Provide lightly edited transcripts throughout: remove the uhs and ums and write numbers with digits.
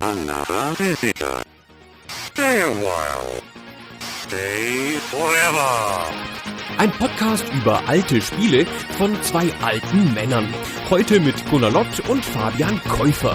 Another visitor. Stay a while. Stay forever. Ein Podcast über alte Spiele von zwei alten Männern. Heute mit Gunnar Lott und Fabian Käufer.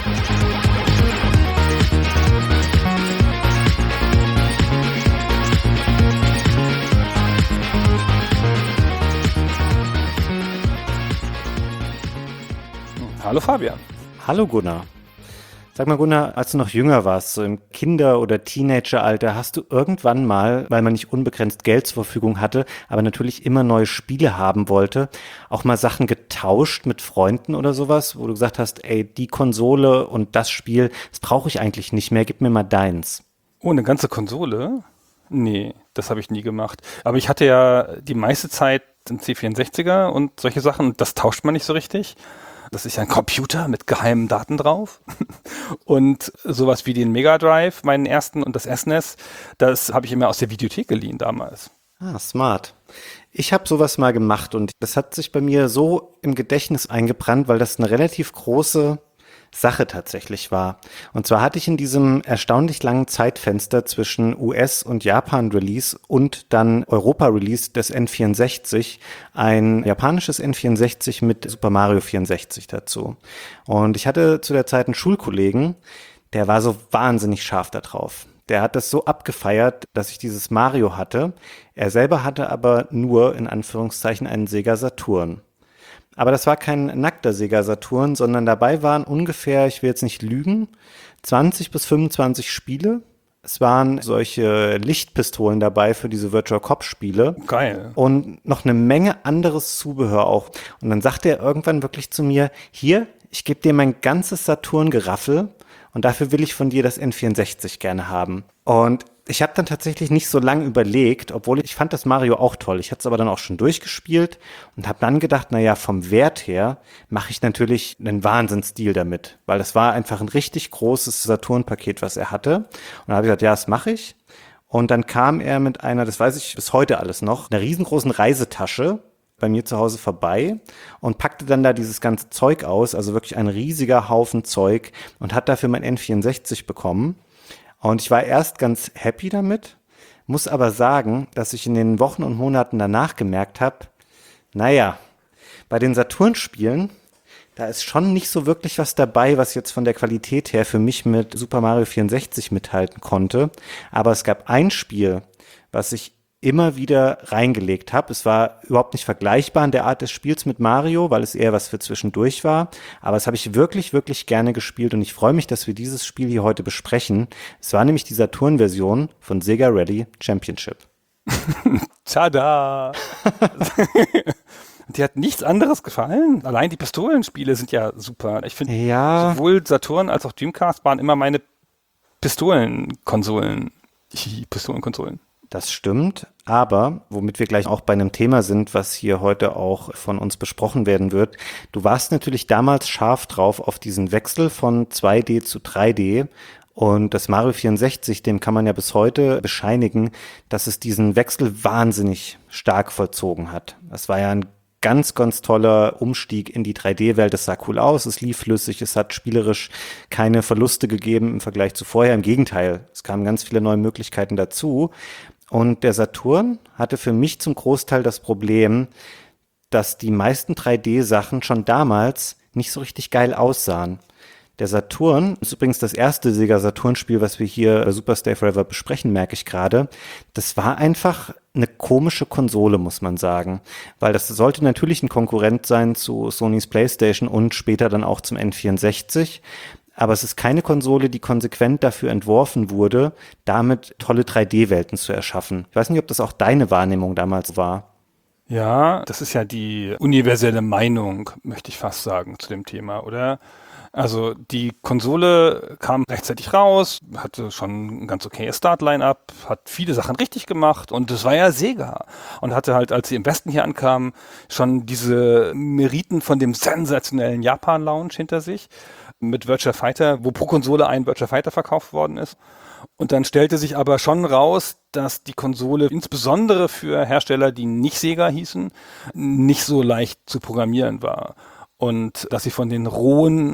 Hallo Fabian. Hallo Gunnar. Sag mal Gunnar, als du noch jünger warst, so im Kinder- oder Teenageralter, hast du irgendwann mal, weil man nicht unbegrenzt Geld zur Verfügung hatte, aber natürlich immer neue Spiele haben wollte, auch mal Sachen getauscht mit Freunden oder sowas, wo du gesagt hast, ey, die Konsole und das Spiel, das brauche ich eigentlich nicht mehr, gib mir mal deins. Oh, eine ganze Konsole? Nee, das habe ich nie gemacht. Aber ich hatte ja die meiste Zeit einen C64er und solche Sachen, das tauscht man nicht so richtig. Das ist ja ein Computer mit geheimen Daten drauf. Und sowas wie den Mega Drive, meinen ersten, und das SNES, das habe ich immer aus der Videothek geliehen damals. Ah, smart. Ich habe sowas mal gemacht und das hat sich bei mir so im Gedächtnis eingebrannt, weil das eine relativ große Sache tatsächlich war. Und zwar hatte ich in diesem erstaunlich langen Zeitfenster zwischen US- und Japan-Release und dann Europa-Release des N64 ein japanisches N64 mit Super Mario 64 dazu. Und ich hatte zu der Zeit einen Schulkollegen, der war so wahnsinnig scharf da drauf. Der hat das so abgefeiert, dass ich dieses Mario hatte. Er selber hatte aber nur, in Anführungszeichen, einen Sega Saturn. Aber das war kein nackter Sega Saturn, sondern dabei waren ungefähr, ich will jetzt nicht lügen, 20 bis 25 Spiele. Es waren solche Lichtpistolen dabei für diese Virtual Cop Spiele. Geil. Und noch eine Menge anderes Zubehör auch. Und dann sagte er irgendwann wirklich zu mir, hier, ich gebe dir mein ganzes Saturn-Geraffel und dafür will ich von dir das N64 gerne haben. Und ich habe dann tatsächlich nicht so lange überlegt, obwohl ich fand das Mario auch toll. Ich hatte es aber dann auch schon durchgespielt und habe dann gedacht, naja, vom Wert her mache ich natürlich einen Wahnsinnsdeal damit, weil das war einfach ein richtig großes Saturn-Paket, was er hatte. Und dann habe ich gesagt, ja, das mache ich. Und dann kam er mit einer, das weiß ich bis heute alles noch, einer riesengroßen Reisetasche bei mir zu Hause vorbei und packte dann da dieses ganze Zeug aus, also wirklich ein riesiger Haufen Zeug und hat dafür mein N64 bekommen. Und ich war erst ganz happy damit, muss aber sagen, dass ich in den Wochen und Monaten danach gemerkt habe, naja, bei den Saturn-Spielen, da ist schon nicht so wirklich was dabei, was jetzt von der Qualität her für mich mit Super Mario 64 mithalten konnte. Aber es gab ein Spiel, was ich immer wieder reingelegt habe. Es war überhaupt nicht vergleichbar in der Art des Spiels mit Mario, weil es eher was für zwischendurch war. Aber es habe ich wirklich, wirklich gerne gespielt und ich freue mich, dass wir dieses Spiel hier heute besprechen. Es war nämlich die Saturn-Version von Sega Rally Championship. Tada! Die hat nichts anderes gefallen. Allein die Pistolenspiele sind ja super. Ich finde, ja, sowohl Saturn als auch Dreamcast waren immer meine Pistolenkonsolen. Pistolenkonsolen. das stimmt, aber womit wir gleich auch bei einem Thema sind, was hier heute auch von uns besprochen werden wird, du warst natürlich damals scharf drauf auf diesen Wechsel von 2D zu 3D und das Mario 64, dem kann man ja bis heute bescheinigen, dass es diesen Wechsel wahnsinnig stark vollzogen hat. Das war ja ein ganz, ganz toller Umstieg in die 3D-Welt. Es sah cool aus, es lief flüssig, es hat spielerisch keine Verluste gegeben im Vergleich zu vorher. Im Gegenteil, es kamen ganz viele neue Möglichkeiten dazu. Und der Saturn hatte für mich zum Großteil das Problem, dass die meisten 3D-Sachen schon damals nicht so richtig geil aussahen. Der Saturn ist übrigens das erste Sega Saturn-Spiel, was wir hier bei Super Stay Forever besprechen, merke ich gerade. Das war einfach eine komische Konsole, muss man sagen. Weil das sollte natürlich ein Konkurrent sein zu Sonys PlayStation und später dann auch zum N64. Aber es ist keine Konsole, die konsequent dafür entworfen wurde, damit tolle 3D-Welten zu erschaffen. Ich weiß nicht, ob das auch deine Wahrnehmung damals war. Ja, das ist ja die universelle Meinung, möchte ich fast sagen, zu dem Thema, oder? Also die Konsole kam rechtzeitig raus, hatte schon ein ganz okayes Start-Line-Up, hat viele Sachen richtig gemacht und das war ja Sega und hatte halt, als sie im Westen hier ankam, schon diese Meriten von dem sensationellen Japan-Launch hinter sich mit Virtua Fighter, wo pro Konsole ein Virtua Fighter verkauft worden ist. Und dann stellte sich aber schon raus, dass die Konsole insbesondere für Hersteller, die nicht Sega hießen, nicht so leicht zu programmieren war. Und dass sie von den rohen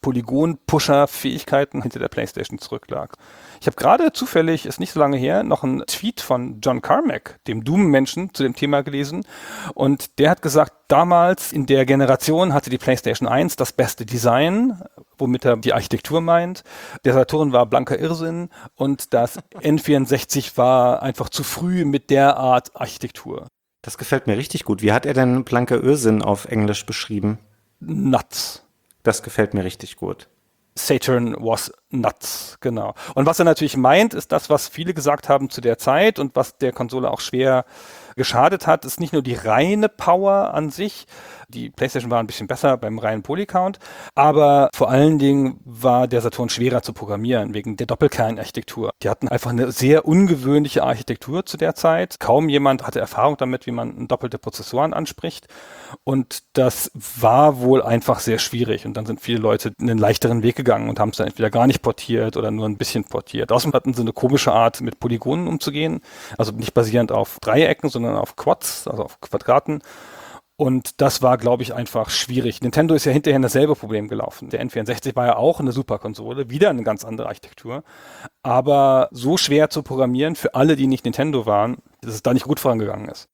Polygon-Pusher-Fähigkeiten hinter der PlayStation zurücklag. Ich habe gerade zufällig, ist nicht so lange her, noch einen Tweet von John Carmack, dem Doom-Menschen, zu dem Thema gelesen. Und der hat gesagt, damals in der Generation hatte die PlayStation 1 das beste Design, womit er die Architektur meint. Der Saturn war blanker Irrsinn und das N64 war einfach zu früh mit der Art Architektur. Das gefällt mir richtig gut. Wie hat er denn blanker Irrsinn auf Englisch beschrieben? Nuts. Das gefällt mir richtig gut. Saturn was nuts, genau. Und was er natürlich meint, ist das, was viele gesagt haben zu der Zeit und was der Konsole auch schwer geschadet hat, ist nicht nur die reine Power an sich. Die PlayStation war ein bisschen besser beim reinen Polycount, aber vor allen Dingen war der Saturn schwerer zu programmieren wegen der Doppelkernarchitektur. Die hatten einfach eine sehr ungewöhnliche Architektur zu der Zeit. Kaum jemand hatte Erfahrung damit, wie man doppelte Prozessoren anspricht. Und das war wohl einfach sehr schwierig. Und dann sind viele Leute einen leichteren Weg gegangen und haben es dann entweder gar nicht portiert oder nur ein bisschen portiert. Außerdem hatten sie eine komische Art, mit Polygonen umzugehen. Also nicht basierend auf Dreiecken, sondern auf Quads, also auf Quadraten. Und das war, glaube ich, einfach schwierig. Nintendo ist ja hinterher in dasselbe Problem gelaufen. Der N64 war ja auch eine Superkonsole, wieder eine ganz andere Architektur. Aber so schwer zu programmieren für alle, die nicht Nintendo waren, dass es da nicht gut vorangegangen ist.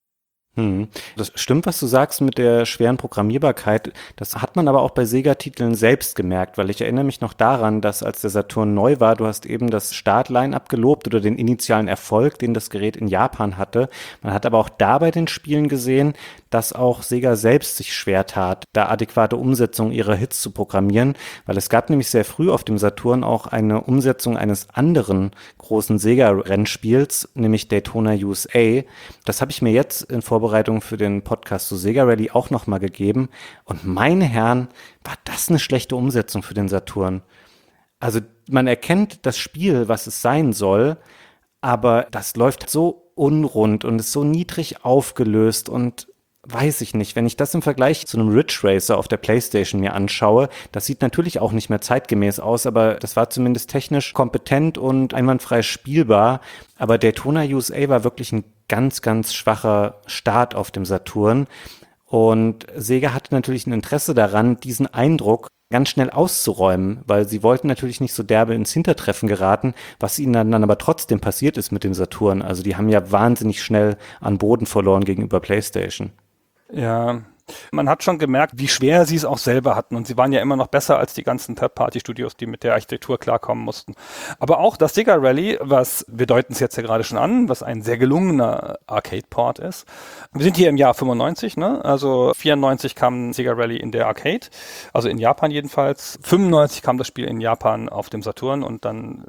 Das stimmt, was du sagst mit der schweren Programmierbarkeit. Das hat man aber auch bei Sega-Titeln selbst gemerkt, weil ich erinnere mich noch daran, dass als der Saturn neu war, du hast eben das Start-Line-Up gelobt oder den initialen Erfolg, den das Gerät in Japan hatte. Man hat aber auch da bei den Spielen gesehen, dass auch Sega selbst sich schwer tat, da adäquate Umsetzungen ihrer Hits zu programmieren, weil es gab nämlich sehr früh auf dem Saturn auch eine Umsetzung eines anderen großen Sega-Rennspiels, nämlich Daytona USA. Das habe ich mir jetzt in Vorbereitung für den Podcast zu Sega Rally auch nochmal gegeben. Und meine Herren, war das eine schlechte Umsetzung für den Saturn. Also man erkennt das Spiel, was es sein soll, aber das läuft so unrund und ist so niedrig aufgelöst und weiß ich nicht, wenn ich das im Vergleich zu einem Ridge Racer auf der PlayStation mir anschaue, das sieht natürlich auch nicht mehr zeitgemäß aus, aber das war zumindest technisch kompetent und einwandfrei spielbar. Aber Daytona USA war wirklich ein ganz, ganz schwacher Start auf dem Saturn. Und Sega hatte natürlich ein Interesse daran, diesen Eindruck ganz schnell auszuräumen, weil sie wollten natürlich nicht so derbe ins Hintertreffen geraten, was ihnen dann aber trotzdem passiert ist mit dem Saturn. Also die haben ja wahnsinnig schnell an Boden verloren gegenüber PlayStation. Ja, man hat schon gemerkt, wie schwer sie es auch selber hatten. Und sie waren ja immer noch besser als die ganzen Third-Party-Studios, die mit der Architektur klarkommen mussten. Aber auch das Sega Rally, wir deuten es jetzt ja gerade schon an, was ein sehr gelungener Arcade-Port ist. Wir sind hier im Jahr 95, ne? Also 94 kam Sega Rally in der Arcade, also in Japan jedenfalls. 95 kam das Spiel in Japan auf dem Saturn und dann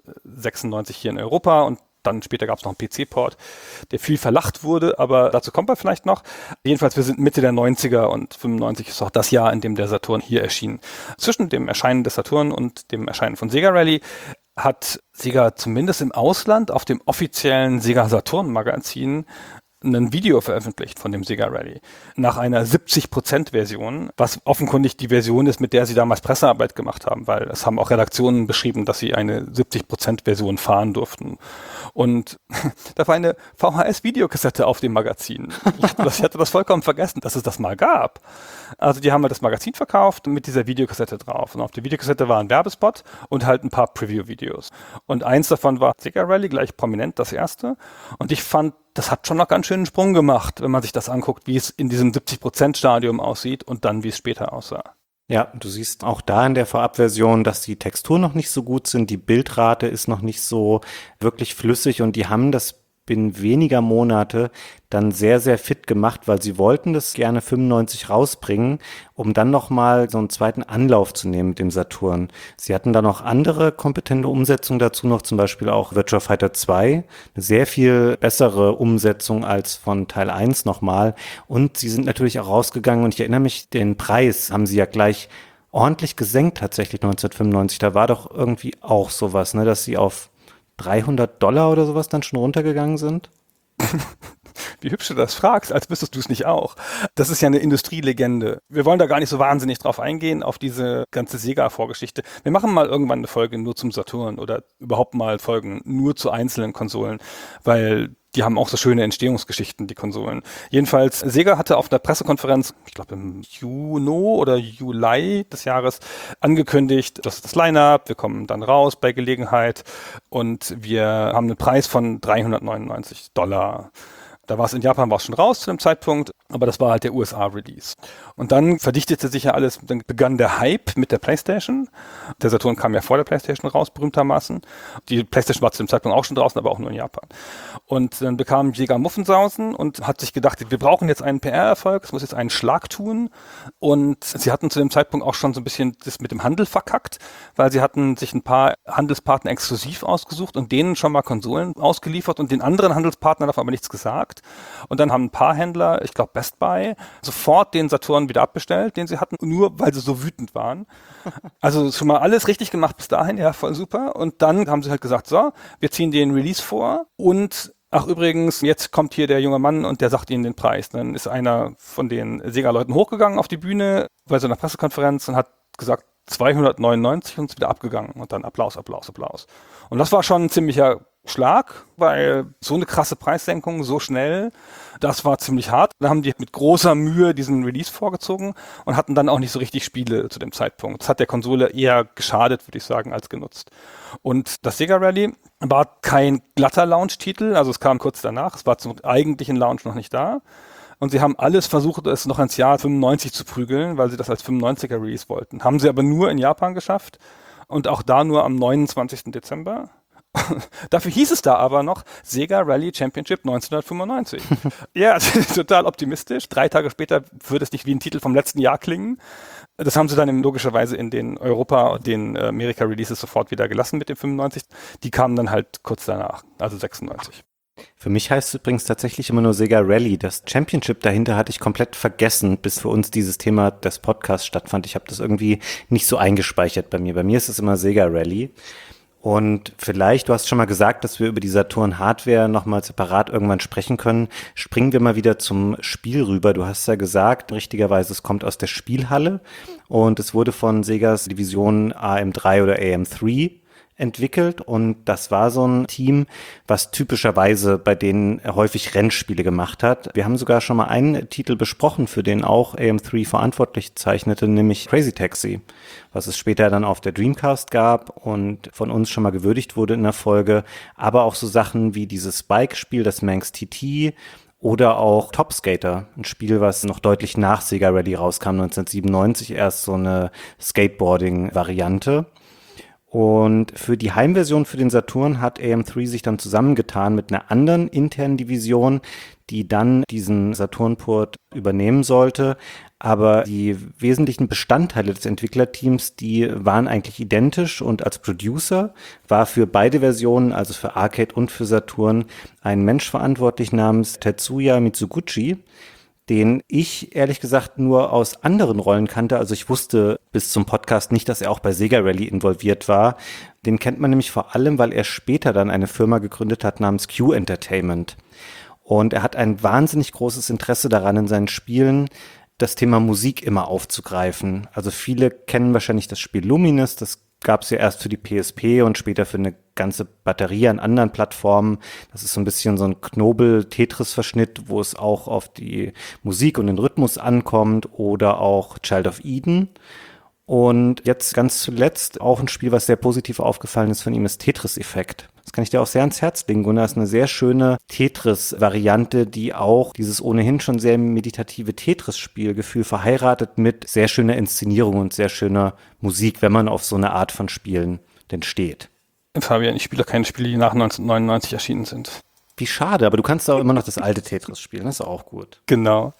96 hier in Europa und dann später gab es noch einen PC-Port, der viel verlacht wurde, aber dazu kommt er vielleicht noch. Jedenfalls, wir sind Mitte der 90er und 95 ist auch das Jahr, in dem der Saturn hier erschien. Zwischen dem Erscheinen des Saturn und dem Erscheinen von Sega Rally hat Sega zumindest im Ausland auf dem offiziellen Sega Saturn Magazin ein Video veröffentlicht von dem Sega Rally nach einer 70% Version, was offenkundig die Version ist, mit der sie damals Pressearbeit gemacht haben, weil es haben auch Redaktionen beschrieben, dass sie eine 70% Version fahren durften. Und da war eine VHS-Videokassette auf dem Magazin. Ich hatte das vollkommen vergessen, dass es das mal gab. Also die haben halt das Magazin verkauft mit dieser Videokassette drauf. Und auf der Videokassette war ein Werbespot und halt ein paar Preview-Videos. Und eins davon war Sega Rally, gleich prominent das erste. Und ich fand, das hat schon noch ganz schön einen Sprung gemacht, wenn man sich das anguckt, wie es in diesem 70%-Stadium aussieht und dann, wie es später aussah. Ja, du siehst auch da in der Vorabversion, dass die Texturen noch nicht so gut sind, die Bildrate ist noch nicht so wirklich flüssig und die haben das binnen weniger Monate dann sehr, sehr fit gemacht, weil sie wollten das gerne 95 rausbringen, um dann nochmal so einen zweiten Anlauf zu nehmen mit dem Saturn. Sie hatten dann noch andere kompetente Umsetzungen dazu, noch zum Beispiel auch Virtua Fighter 2, eine sehr viel bessere Umsetzung als von Teil 1 nochmal. Und sie sind natürlich auch rausgegangen und ich erinnere mich, den Preis haben sie ja gleich ordentlich gesenkt tatsächlich 1995. Da war doch irgendwie auch sowas, ne, dass sie auf $300 oder sowas dann schon runtergegangen sind? Wie hübsch du das fragst, als wüsstest du es nicht auch. Das ist ja eine Industrielegende. Wir wollen da gar nicht so wahnsinnig drauf eingehen, auf diese ganze Sega-Vorgeschichte. Wir machen mal irgendwann eine Folge nur zum Saturn oder überhaupt mal Folgen nur zu einzelnen Konsolen, weil Die haben auch so schöne Entstehungsgeschichten, die Konsolen. Jedenfalls, Sega hatte auf einer Pressekonferenz, ich glaube im Juni oder Juli des Jahres, angekündigt, das ist das Line-Up, wir kommen dann raus bei Gelegenheit und wir haben einen Preis von $399. Da war es in Japan war es schon raus zu dem Zeitpunkt, aber das war halt der USA-Release. Und dann verdichtete sich ja alles, dann begann der Hype mit der PlayStation. Der Saturn kam ja vor der PlayStation raus, berühmtermaßen. Die PlayStation war zu dem Zeitpunkt auch schon draußen, aber auch nur in Japan. Und dann bekam Sega Muffensausen und hat sich gedacht, wir brauchen jetzt einen PR-Erfolg, es muss jetzt einen Schlag tun. Und sie hatten zu dem Zeitpunkt auch schon so ein bisschen das mit dem Handel verkackt, weil sie hatten sich ein paar Handelspartner exklusiv ausgesucht und denen schon mal Konsolen ausgeliefert und den anderen Handelspartnern davon aber nichts gesagt. Und dann haben ein paar Händler, ich glaube Best Buy, sofort den Saturn wieder abbestellt, den sie hatten, nur weil sie so wütend waren. Also schon mal alles richtig gemacht bis dahin, ja, voll super. Und dann haben sie halt gesagt, so, wir ziehen den Release vor und ach übrigens, jetzt kommt hier der junge Mann und der sagt ihnen den Preis. Dann ist einer von den Sega-Leuten hochgegangen auf die Bühne bei so einer Pressekonferenz und hat gesagt 299 und ist wieder abgegangen. Und dann Applaus, Applaus, Applaus. Und das war schon ein ziemlicher Schlag, weil so eine krasse Preissenkung so schnell, das war ziemlich hart. Da haben die mit großer Mühe diesen Release vorgezogen und hatten dann auch nicht so richtig Spiele zu dem Zeitpunkt. Das hat der Konsole eher geschadet, würde ich sagen, als genutzt. Und das Sega Rally war kein glatter Launch-Titel, also es kam kurz danach, es war zum eigentlichen Launch noch nicht da. Und sie haben alles versucht, es noch ins Jahr 95 zu prügeln, weil sie das als 95er Release wollten. Haben sie aber nur in Japan geschafft und auch da nur am 29. Dezember. Dafür hieß es da aber noch Sega Rally Championship 1995. Ja, total optimistisch. 3 Tage später würde es nicht wie ein Titel vom letzten Jahr klingen. Das haben sie dann logischerweise in den Europa- und den Amerika-Releases sofort wieder gelassen mit dem 95. Die kamen dann halt kurz danach, also 96. Für mich heißt es übrigens tatsächlich immer nur Sega Rally. Das Championship dahinter hatte ich komplett vergessen, bis für uns dieses Thema des Podcasts stattfand. Ich habe das irgendwie nicht so eingespeichert bei mir. Bei mir ist es immer Sega Rally. Und vielleicht, du hast schon mal gesagt, dass wir über die Saturn-Hardware nochmal separat irgendwann sprechen können. Springen wir mal wieder zum Spiel rüber. Du hast ja gesagt, richtigerweise, es kommt aus der Spielhalle und es wurde von Segas Division AM3 oder AM3 entwickelt und das war so ein Team, was typischerweise bei denen häufig Rennspiele gemacht hat. Wir haben sogar schon mal einen Titel besprochen, für den auch AM3 verantwortlich zeichnete, nämlich Crazy Taxi, was es später dann auf der Dreamcast gab und von uns schon mal gewürdigt wurde in der Folge, aber auch so Sachen wie dieses Bike-Spiel, das Manx TT oder auch Top Skater, ein Spiel, was noch deutlich nach Sega Rally rauskam, 1997 erst so eine Skateboarding-Variante. Und für die Heimversion für den Saturn hat AM3 sich dann zusammengetan mit einer anderen internen Division, die dann diesen Saturn-Port übernehmen sollte. Aber die wesentlichen Bestandteile des Entwicklerteams, die waren eigentlich identisch und als Producer war für beide Versionen, also für Arcade und für Saturn, ein Mensch verantwortlich namens Tetsuya Mitsuguchi, den ich ehrlich gesagt nur aus anderen Rollen kannte. Also ich wusste bis zum Podcast nicht, dass er auch bei Sega Rally involviert war. Den kennt man nämlich vor allem, weil er später dann eine Firma gegründet hat namens Q Entertainment. Und er hat ein wahnsinnig großes Interesse daran, in seinen Spielen das Thema Musik immer aufzugreifen. Also viele kennen wahrscheinlich das Spiel Lumines, das gab es ja erst für die PSP und später für eine ganze Batterie an anderen Plattformen. Das ist so ein bisschen so ein Knobel-Tetris-Verschnitt, wo es auch auf die Musik und den Rhythmus ankommt, oder auch Child of Eden. Und jetzt ganz zuletzt auch ein Spiel, was sehr positiv aufgefallen ist von ihm, ist Tetris Effect. Das kann ich dir auch sehr ans Herz legen. Gunnar, ist eine sehr schöne Tetris-Variante, die auch dieses ohnehin schon sehr meditative Tetris-Spielgefühl verheiratet mit sehr schöner Inszenierung und sehr schöner Musik, wenn man auf so eine Art von Spielen denn steht. Fabian, ich spiele keine Spiele, die nach 1999 erschienen sind. Wie schade, aber du kannst auch immer noch das alte Tetris spielen, das ist auch gut. Genau.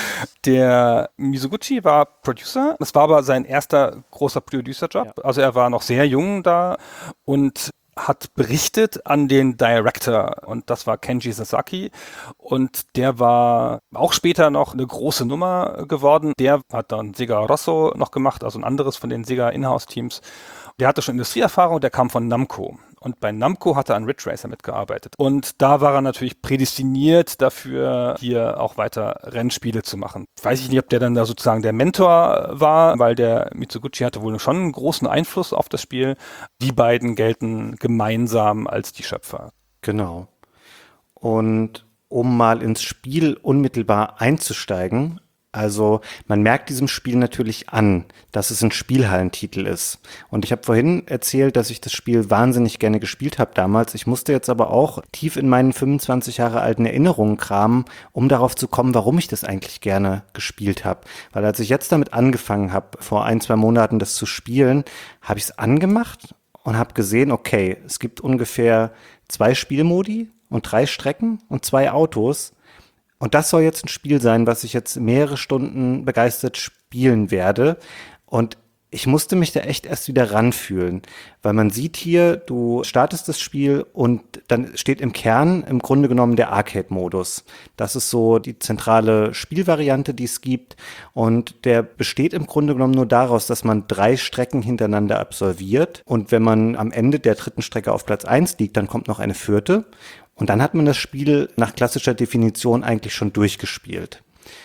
Der Mizuguchi war Producer, das war aber sein erster großer Producer-Job. Ja. Also er war noch sehr jung da und hat berichtet an den Director und das war Kenji Sasaki und der war auch später noch eine große Nummer geworden. Der hat dann Sega Rosso noch gemacht, also ein anderes von den Sega Inhouse-Teams. Der hatte schon Industrieerfahrung, der kam von Namco. Und bei Namco hat er an Ridge Racer mitgearbeitet. Und da war er natürlich prädestiniert dafür, hier auch weiter Rennspiele zu machen. Weiß ich nicht, ob der dann da sozusagen der Mentor war, weil der Mizuguchi hatte wohl schon einen großen Einfluss auf das Spiel. Die beiden gelten gemeinsam als die Schöpfer. Genau. Und um mal ins Spiel unmittelbar einzusteigen, also man merkt diesem Spiel natürlich an, dass es ein Spielhallentitel ist. Und ich habe vorhin erzählt, dass ich das Spiel wahnsinnig gerne gespielt habe damals. Ich musste jetzt aber auch tief in meinen 25 Jahre alten Erinnerungen kramen, um darauf zu kommen, warum ich das eigentlich gerne gespielt habe. Weil als ich jetzt damit angefangen habe, vor 1-2 Monaten das zu spielen, habe ich es angemacht und habe gesehen, okay, es gibt ungefähr 2 Spielmodi und 3 Strecken und 2 Autos. Und das soll jetzt ein Spiel sein, was ich jetzt mehrere Stunden begeistert spielen werde. Und ich musste mich da echt erst wieder ranfühlen, weil man sieht hier, du startest das Spiel und dann steht im Kern im Grunde genommen der Arcade-Modus. Das ist so die zentrale Spielvariante, die es gibt. Und der besteht im Grunde genommen nur daraus, dass man 3 Strecken hintereinander absolviert. Und wenn man am Ende der 3. Strecke auf Platz 1 liegt, dann kommt noch eine 4. Und dann hat man das Spiel nach klassischer Definition eigentlich schon durchgespielt.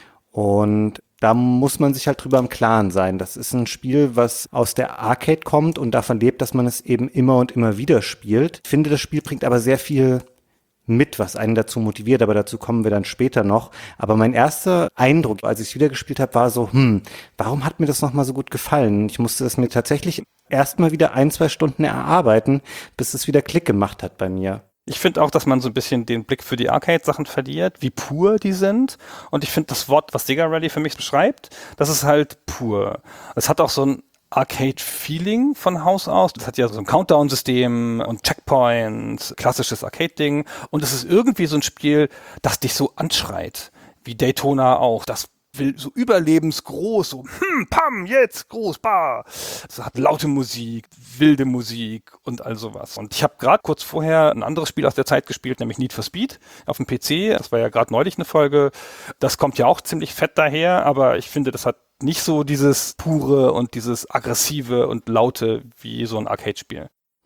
Und da muss man sich halt drüber im Klaren sein. Das ist ein Spiel, was aus der Arcade kommt und davon lebt, dass man es eben immer und immer wieder spielt. Ich finde, das Spiel bringt aber sehr viel mit, was einen dazu motiviert, aber dazu kommen wir dann später noch. Aber mein erster Eindruck, als ich es wieder gespielt habe, war so, warum hat mir das nochmal so gut gefallen? Ich musste es mir tatsächlich erstmal wieder 1-2 Stunden erarbeiten, bis es wieder Klick gemacht hat bei mir. Ich finde auch, dass man so ein bisschen den Blick für die Arcade-Sachen verliert, wie pur die sind. Und ich finde das Wort, was Sega Rally für mich beschreibt, das ist halt pur. Es hat auch so ein Arcade-Feeling von Haus aus. Das hat ja so ein Countdown-System und Checkpoints, klassisches Arcade-Ding. Und es ist irgendwie so ein Spiel, das dich so anschreit, wie Daytona auch. Das will so überlebensgroß, so pam, jetzt, groß, bah. Es hat laute Musik, wilde Musik und all sowas. Und ich habe gerade kurz vorher ein anderes Spiel aus der Zeit gespielt, nämlich Need for Speed auf dem PC. Das war ja gerade neulich eine Folge. Das kommt ja auch ziemlich fett daher, aber ich finde, das hat nicht so dieses pure und dieses aggressive und laute wie so ein Arcade-Spiel.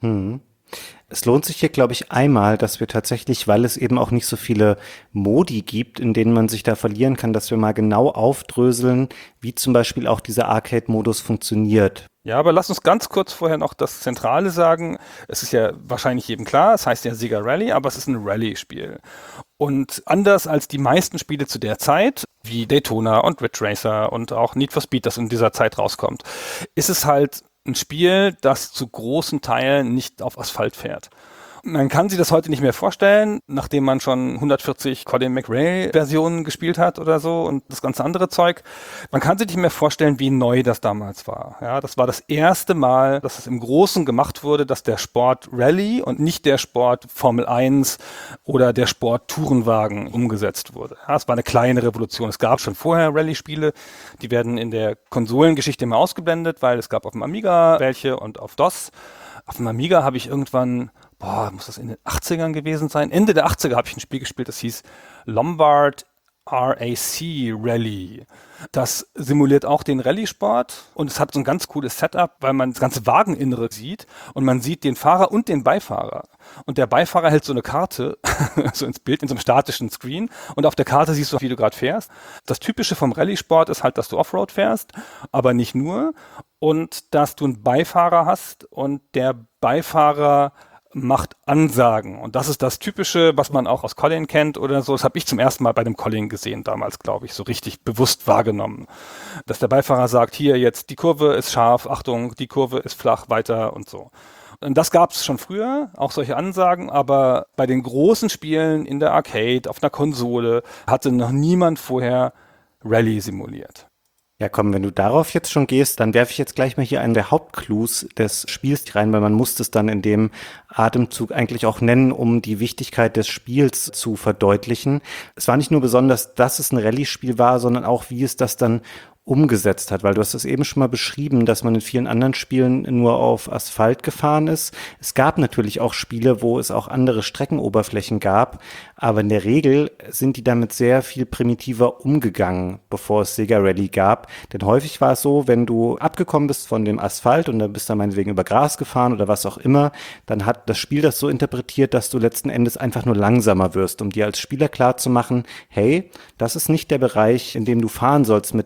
Es lohnt sich hier, glaube ich, einmal, dass wir tatsächlich, weil es eben auch nicht so viele Modi gibt, in denen man sich da verlieren kann, dass wir mal genau aufdröseln, wie zum Beispiel auch dieser Arcade-Modus funktioniert. Ja, aber lass uns ganz kurz vorher noch das Zentrale sagen. Es ist ja wahrscheinlich jedem klar, es heißt ja Sega Rally, aber es ist ein Rally-Spiel. Und anders als die meisten Spiele zu der Zeit, wie Daytona und Ridge Racer und auch Need for Speed, das in dieser Zeit rauskommt, ist es halt ein Spiel, das zu großen Teilen nicht auf Asphalt fährt. Man kann sich das heute nicht mehr vorstellen, nachdem man schon 140 Colin McRae-Versionen gespielt hat oder so und das ganze andere Zeug. Man kann sich nicht mehr vorstellen, wie neu das damals war. Ja, das war das erste Mal, dass es im Großen gemacht wurde, dass der Sport Rallye und nicht der Sport Formel 1 oder der Sport Tourenwagen umgesetzt wurde. Ja, es war eine kleine Revolution. Es gab schon vorher Rallye-Spiele, die werden in der Konsolengeschichte immer ausgeblendet, weil es gab auf dem Amiga welche und auf DOS. Auf dem Amiga habe ich irgendwann, muss das in den 80ern gewesen sein? Ende der 80er habe ich ein Spiel gespielt, das hieß Lombard RAC Rally. Das simuliert auch den Rallye-Sport und es hat so ein ganz cooles Setup, weil man das ganze Wageninnere sieht und man sieht den Fahrer und den Beifahrer. Und der Beifahrer hält so eine Karte so ins Bild, in so einem statischen Screen und auf der Karte siehst du, wie du gerade fährst. Das Typische vom Rallye-Sport ist halt, dass du Offroad fährst, aber nicht nur und dass du einen Beifahrer hast und der Beifahrer macht Ansagen. Und das ist das Typische, was man auch aus Colin kennt oder so. Das habe ich zum ersten Mal bei dem Colin gesehen, damals, glaube ich, so richtig bewusst wahrgenommen. Dass der Beifahrer sagt, hier jetzt, die Kurve ist scharf, Achtung, die Kurve ist flach, weiter und so. Und das gab es schon früher, auch solche Ansagen, aber bei den großen Spielen in der Arcade, auf einer Konsole, hatte noch niemand vorher Rallye simuliert. Ja, komm, wenn du darauf jetzt schon gehst, dann werfe ich jetzt gleich mal hier einen der Hauptclues des Spiels rein, weil man muss es dann in dem Atemzug eigentlich auch nennen, um die Wichtigkeit des Spiels zu verdeutlichen. Es war nicht nur besonders, dass es ein Rallye-Spiel war, sondern auch, wie es das dann umgesetzt hat, weil du hast es eben schon mal beschrieben, dass man in vielen anderen Spielen nur auf Asphalt gefahren ist. Es gab natürlich auch Spiele, wo es auch andere Streckenoberflächen gab, aber in der Regel sind die damit sehr viel primitiver umgegangen, bevor es Sega Rally gab. Denn häufig war es so, wenn du abgekommen bist von dem Asphalt und dann bist du meinetwegen über Gras gefahren oder was auch immer, dann hat das Spiel das so interpretiert, dass du letzten Endes einfach nur langsamer wirst, um dir als Spieler klarzumachen, hey, das ist nicht der Bereich, in dem du fahren sollst mit dem Auto,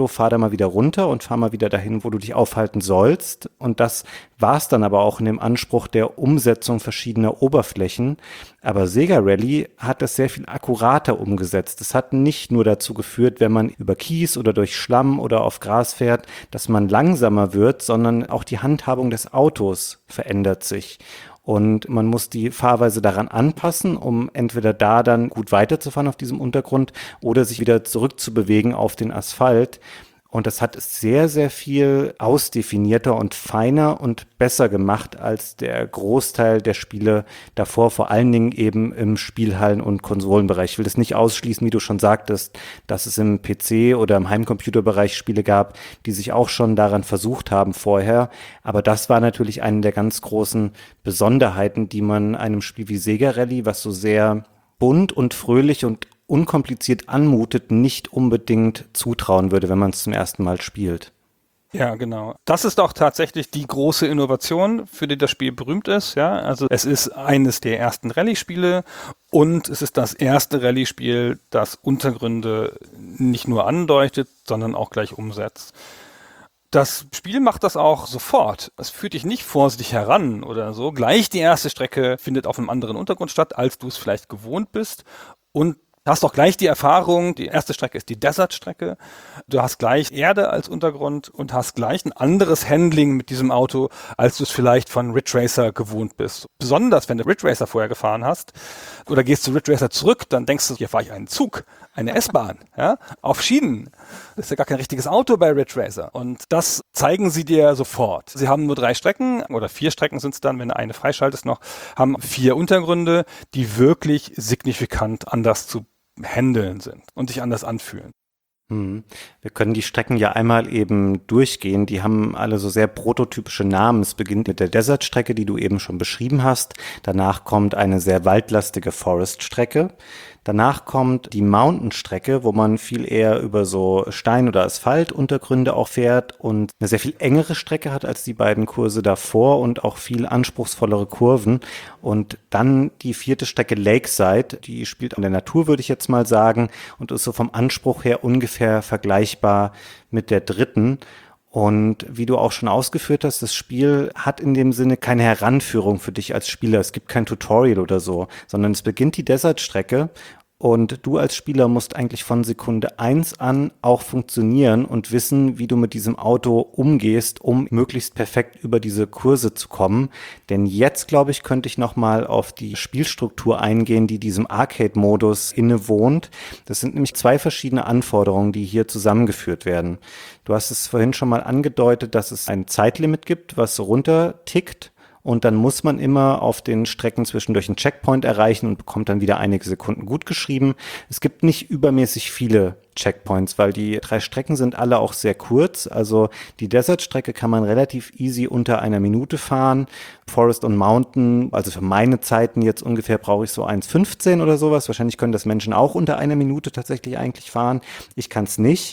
fahr da mal wieder runter und fahr mal wieder dahin, wo du dich aufhalten sollst. Und das war es dann aber auch in dem Anspruch der Umsetzung verschiedener Oberflächen. Aber Sega Rally hat das sehr viel akkurater umgesetzt. Es hat nicht nur dazu geführt, wenn man über Kies oder durch Schlamm oder auf Gras fährt, dass man langsamer wird, sondern auch die Handhabung des Autos verändert sich. Und man muss die Fahrweise daran anpassen, um entweder da dann gut weiterzufahren auf diesem Untergrund oder sich wieder zurückzubewegen auf den Asphalt. Und das hat es sehr, sehr viel ausdefinierter und feiner und besser gemacht als der Großteil der Spiele davor, vor allen Dingen eben im Spielhallen- und Konsolenbereich. Ich will das nicht ausschließen, wie du schon sagtest, dass es im PC- oder im Heimcomputerbereich Spiele gab, die sich auch schon daran versucht haben vorher. Aber das war natürlich eine der ganz großen Besonderheiten, die man einem Spiel wie Sega Rally, was so sehr bunt und fröhlich und unkompliziert anmutet, nicht unbedingt zutrauen würde, wenn man es zum ersten Mal spielt. Ja, genau. Das ist auch tatsächlich die große Innovation, für die das Spiel berühmt ist. Ja, also es ist eines der ersten Rallye-Spiele und es ist das erste Rallye-Spiel, das Untergründe nicht nur andeutet, sondern auch gleich umsetzt. Das Spiel macht das auch sofort. Es führt dich nicht vorsichtig heran oder so. Gleich die erste Strecke findet auf einem anderen Untergrund statt, als du es vielleicht gewohnt bist. Und du hast auch gleich die Erfahrung, die erste Strecke ist die Desert-Strecke. Du hast gleich Erde als Untergrund und hast gleich ein anderes Handling mit diesem Auto, als du es vielleicht von Ridge Racer gewohnt bist. Besonders, wenn du Ridge Racer vorher gefahren hast oder gehst zu Ridge Racer zurück, dann denkst du, hier fahre ich einen Zug, eine S-Bahn, ja, auf Schienen. Das ist ja gar kein richtiges Auto bei Ridge Racer. Und das zeigen sie dir sofort. Sie haben nur 3 Strecken oder 4 Strecken sind es dann, wenn du eine freischaltest noch, haben 4 Untergründe, die wirklich signifikant anders zu handeln sind und sich anders anfühlen. Wir können die Strecken ja einmal eben durchgehen. Die haben alle so sehr prototypische Namen. Es beginnt mit der Desert-Strecke, die du eben schon beschrieben hast. Danach kommt eine sehr waldlastige Forest-Strecke. Danach kommt die Mountain-Strecke, wo man viel eher über so Stein- oder Asphaltuntergründe auch fährt und eine sehr viel engere Strecke hat als die beiden Kurse davor und auch viel anspruchsvollere Kurven. Und dann die 4. Strecke Lakeside, die spielt an der Natur, würde ich jetzt mal sagen, und ist so vom Anspruch her ungefähr vergleichbar mit der 3. Und wie du auch schon ausgeführt hast, das Spiel hat in dem Sinne keine Heranführung für dich als Spieler. Es gibt kein Tutorial oder so, sondern es beginnt die Desert-Strecke und du als Spieler musst eigentlich von Sekunde 1 an auch funktionieren und wissen, wie du mit diesem Auto umgehst, um möglichst perfekt über diese Kurse zu kommen. Denn jetzt, glaube ich, könnte ich nochmal auf die Spielstruktur eingehen, die diesem Arcade-Modus innewohnt. Das sind nämlich 2 verschiedene Anforderungen, die hier zusammengeführt werden. Du hast es vorhin schon mal angedeutet, dass es ein Zeitlimit gibt, was runtertickt. Und dann muss man immer auf den Strecken zwischendurch einen Checkpoint erreichen und bekommt dann wieder einige Sekunden gut geschrieben. Es gibt nicht übermäßig viele Checkpoints, weil die 3 Strecken sind alle auch sehr kurz. Also die Desert-Strecke kann man relativ easy unter 1 Minute fahren. Forest und Mountain, also für meine Zeiten jetzt ungefähr brauche ich so 1,15 oder sowas. Wahrscheinlich können das Menschen auch unter 1 Minute tatsächlich eigentlich fahren. Ich kann es nicht.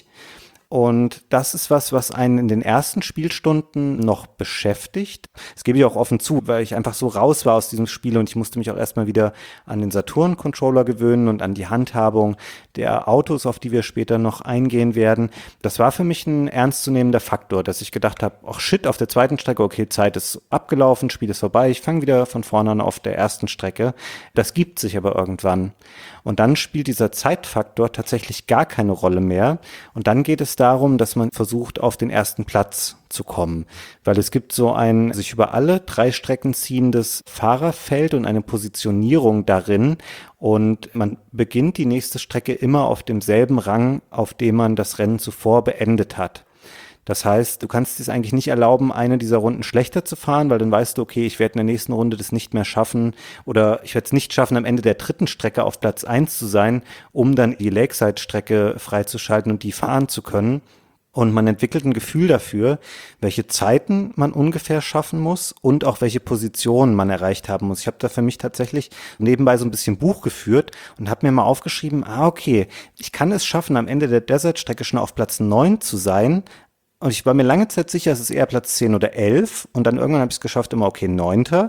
Und das ist was einen in den ersten Spielstunden noch beschäftigt. Das gebe ich auch offen zu, weil ich einfach so raus war aus diesem Spiel und ich musste mich auch erstmal wieder an den Saturn-Controller gewöhnen und an die Handhabung der Autos, auf die wir später noch eingehen werden. Das war für mich ein ernstzunehmender Faktor, dass ich gedacht habe, ach shit, auf der 2. Strecke, okay, Zeit ist abgelaufen, Spiel ist vorbei, ich fange wieder von vorne an auf der 1. Strecke. Das gibt sich aber irgendwann. Und dann spielt dieser Zeitfaktor tatsächlich gar keine Rolle mehr. Und dann geht es darum, dass man versucht, auf den 1. Platz zu kommen. Weil es gibt so ein sich über alle 3 Strecken ziehendes Fahrerfeld und eine Positionierung darin. Und man beginnt die nächste Strecke immer auf demselben Rang, auf dem man das Rennen zuvor beendet hat. Das heißt, du kannst es eigentlich nicht erlauben, eine dieser Runden schlechter zu fahren, weil dann weißt du, okay, ich werde in der nächsten Runde das nicht mehr schaffen oder ich werde es nicht schaffen, am Ende der 3. Strecke auf Platz 1 zu sein, um dann die Lakeside-Strecke freizuschalten und die fahren zu können. Und man entwickelt ein Gefühl dafür, welche Zeiten man ungefähr schaffen muss und auch welche Positionen man erreicht haben muss. Ich habe da für mich tatsächlich nebenbei so ein bisschen Buch geführt und habe mir mal aufgeschrieben, okay, ich kann es schaffen, am Ende der Desert-Strecke schon auf Platz 9 zu sein. Und ich war mir lange Zeit sicher, es ist eher Platz 10 oder 11. Und dann irgendwann habe ich es geschafft, immer okay, 9.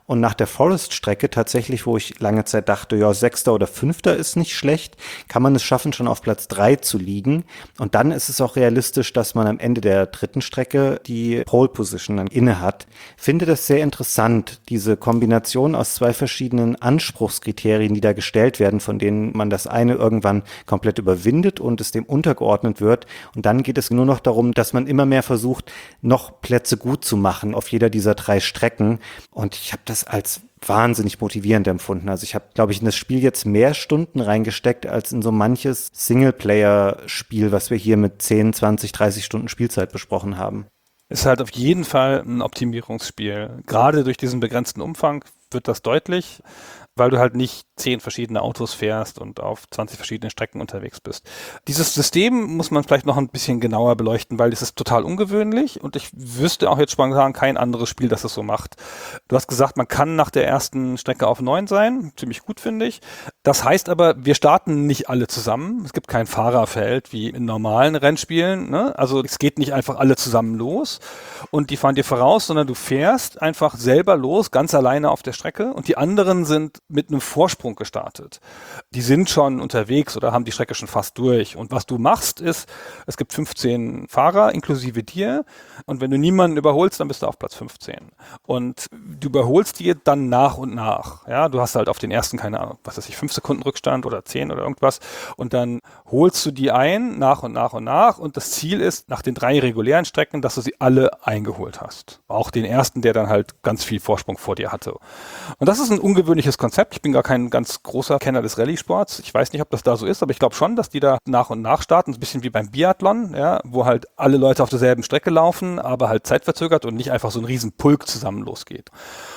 Und nach der Forest-Strecke tatsächlich, wo ich lange Zeit dachte, ja, 6. oder 5. ist nicht schlecht, kann man es schaffen, schon auf Platz 3 zu liegen. Und dann ist es auch realistisch, dass man am Ende der 3. Strecke die Pole-Position dann inne hat. Finde das sehr interessant, diese Kombination aus 2 verschiedenen Anspruchskriterien, die da gestellt werden, von denen man das eine irgendwann komplett überwindet und es dem untergeordnet wird. Und dann geht es nur noch darum, dass man immer mehr versucht, noch Plätze gut zu machen auf jeder dieser 3 Strecken. Und ich habe das als wahnsinnig motivierend empfunden. Also ich habe, glaube ich, in das Spiel jetzt mehr Stunden reingesteckt als in so manches Singleplayer-Spiel, was wir hier mit 10, 20, 30 Stunden Spielzeit besprochen haben. Ist halt auf jeden Fall ein Optimierungsspiel. Gerade durch diesen begrenzten Umfang wird das deutlich, weil du halt nicht 10 verschiedene Autos fährst und auf 20 verschiedene Strecken unterwegs bist. Dieses System muss man vielleicht noch ein bisschen genauer beleuchten, weil es ist total ungewöhnlich und ich wüsste auch jetzt spontan kein anderes Spiel, das es so macht. Du hast gesagt, man kann nach der ersten Strecke auf 9 sein, ziemlich gut, finde ich. Das heißt aber, wir starten nicht alle zusammen. Es gibt kein Fahrerfeld wie in normalen Rennspielen, ne? Also es geht nicht einfach alle zusammen los und die fahren dir voraus, sondern du fährst einfach selber los, ganz alleine auf der Strecke und die anderen sind mit einem Vorsprung gestartet. Die sind schon unterwegs oder haben die Strecke schon fast durch. Und was du machst ist, es gibt 15 Fahrer inklusive dir und wenn du niemanden überholst, dann bist du auf Platz 15. Und du überholst die dann nach und nach. Ja, du hast halt auf den ersten, keine Ahnung, was weiß ich, 5 Sekunden Rückstand oder 10 oder irgendwas und dann holst du die ein, nach und nach und nach und das Ziel ist, nach den 3 regulären Strecken, dass du sie alle eingeholt hast. Auch den ersten, der dann halt ganz viel Vorsprung vor dir hatte. Und das ist ein ungewöhnliches Konzept. Ich bin gar kein ganz großer Kenner des Rallye-Sports. Ich weiß nicht, ob das da so ist, aber ich glaube schon, dass die da nach und nach starten. Ein bisschen wie beim Biathlon, ja, wo halt alle Leute auf derselben Strecke laufen, aber halt zeitverzögert und nicht einfach so ein riesen Pulk zusammen losgeht.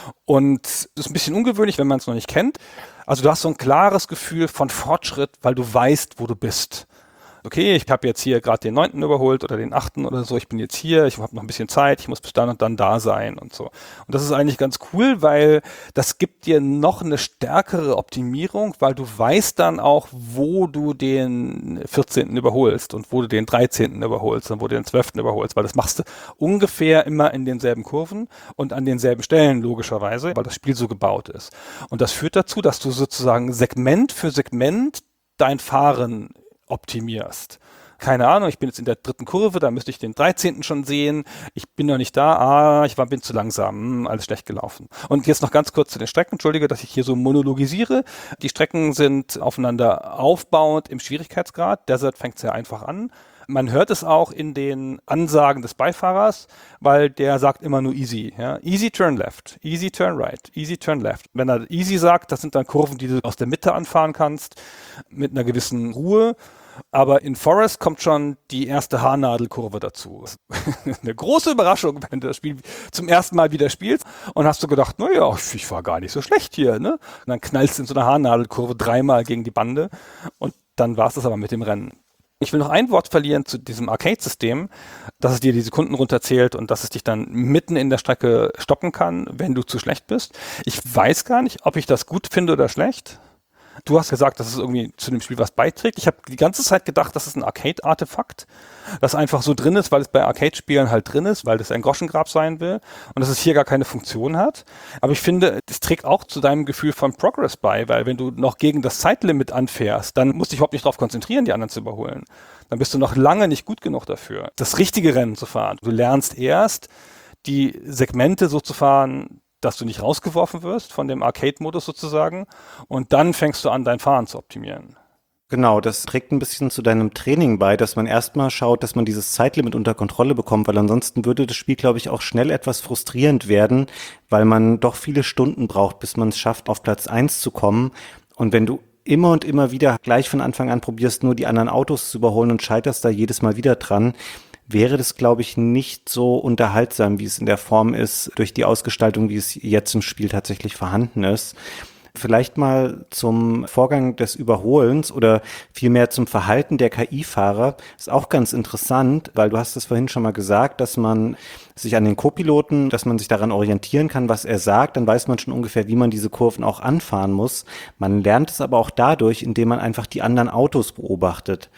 Und das ist ein bisschen ungewöhnlich, wenn man es noch nicht kennt. Also du hast so ein klares Gefühl von Fortschritt, weil du weißt, wo du bist. Okay, ich habe jetzt hier gerade den 9. überholt oder den 8. oder so, ich bin jetzt hier, ich habe noch ein bisschen Zeit, ich muss bis dann und dann da sein und so. Und das ist eigentlich ganz cool, weil das gibt dir noch eine stärkere Optimierung, weil du weißt dann auch, wo du den 14. überholst und wo du den 13. überholst und wo du den 12. überholst, weil das machst du ungefähr immer in denselben Kurven und an denselben Stellen logischerweise, weil das Spiel so gebaut ist. Und das führt dazu, dass du sozusagen Segment für Segment dein Fahren optimierst. Keine Ahnung, ich bin jetzt in der 3. Kurve, da müsste ich den 13. schon sehen. Ich bin noch nicht da, bin zu langsam, alles schlecht gelaufen. Und jetzt noch ganz kurz zu den Strecken, entschuldige, dass ich hier so monologisiere. Die Strecken sind aufeinander aufbauend im Schwierigkeitsgrad. Desert fängt sehr einfach an. Man hört es auch in den Ansagen des Beifahrers, weil der sagt immer nur easy. Ja? Easy turn left, easy turn right, easy turn left. Wenn er easy sagt, das sind dann Kurven, die du aus der Mitte anfahren kannst, mit einer gewissen Ruhe. Aber in Forest kommt schon die erste Haarnadelkurve dazu. Eine große Überraschung, wenn du das Spiel zum ersten Mal wieder spielst und hast du gedacht, naja, ich war gar nicht so schlecht hier. Ne? Und dann knallst du in so einer Haarnadelkurve 3-mal gegen die Bande und dann war es das aber mit dem Rennen. Ich will noch ein Wort verlieren zu diesem Arcade-System, dass es dir die Sekunden runterzählt und dass es dich dann mitten in der Strecke stoppen kann, wenn du zu schlecht bist. Ich weiß gar nicht, ob ich das gut finde oder schlecht. Du hast gesagt, dass es irgendwie zu dem Spiel was beiträgt. Ich habe die ganze Zeit gedacht, das ist ein Arcade-Artefakt, das einfach so drin ist, weil es bei Arcade-Spielen halt drin ist, weil das ein Groschengrab sein will und dass es hier gar keine Funktion hat. Aber ich finde, es trägt auch zu deinem Gefühl von Progress bei, weil wenn du noch gegen das Zeitlimit anfährst, dann musst du dich überhaupt nicht darauf konzentrieren, die anderen zu überholen. Dann bist du noch lange nicht gut genug dafür, das richtige Rennen zu fahren. Du lernst erst, die Segmente so zu fahren, dass du nicht rausgeworfen wirst von dem Arcade-Modus sozusagen und dann fängst du an, dein Fahren zu optimieren. Genau, das trägt ein bisschen zu deinem Training bei, dass man erstmal schaut, dass man dieses Zeitlimit unter Kontrolle bekommt, weil ansonsten würde das Spiel, glaube ich, auch schnell etwas frustrierend werden, weil man doch viele Stunden braucht, bis man es schafft, auf Platz 1 zu kommen. Und wenn du immer und immer wieder gleich von Anfang an probierst, nur die anderen Autos zu überholen und scheiterst da jedes Mal wieder dran, wäre das, glaube ich, nicht so unterhaltsam, wie es in der Form ist, durch die Ausgestaltung, wie es jetzt im Spiel tatsächlich vorhanden ist. Vielleicht mal zum Vorgang des Überholens oder vielmehr zum Verhalten der KI-Fahrer ist auch ganz interessant, weil du hast es vorhin schon mal gesagt, dass man sich an den Co-Piloten, dass man sich daran orientieren kann, was er sagt, dann weiß man schon ungefähr, wie man diese Kurven auch anfahren muss. Man lernt es aber auch dadurch, indem man einfach die anderen Autos beobachtet.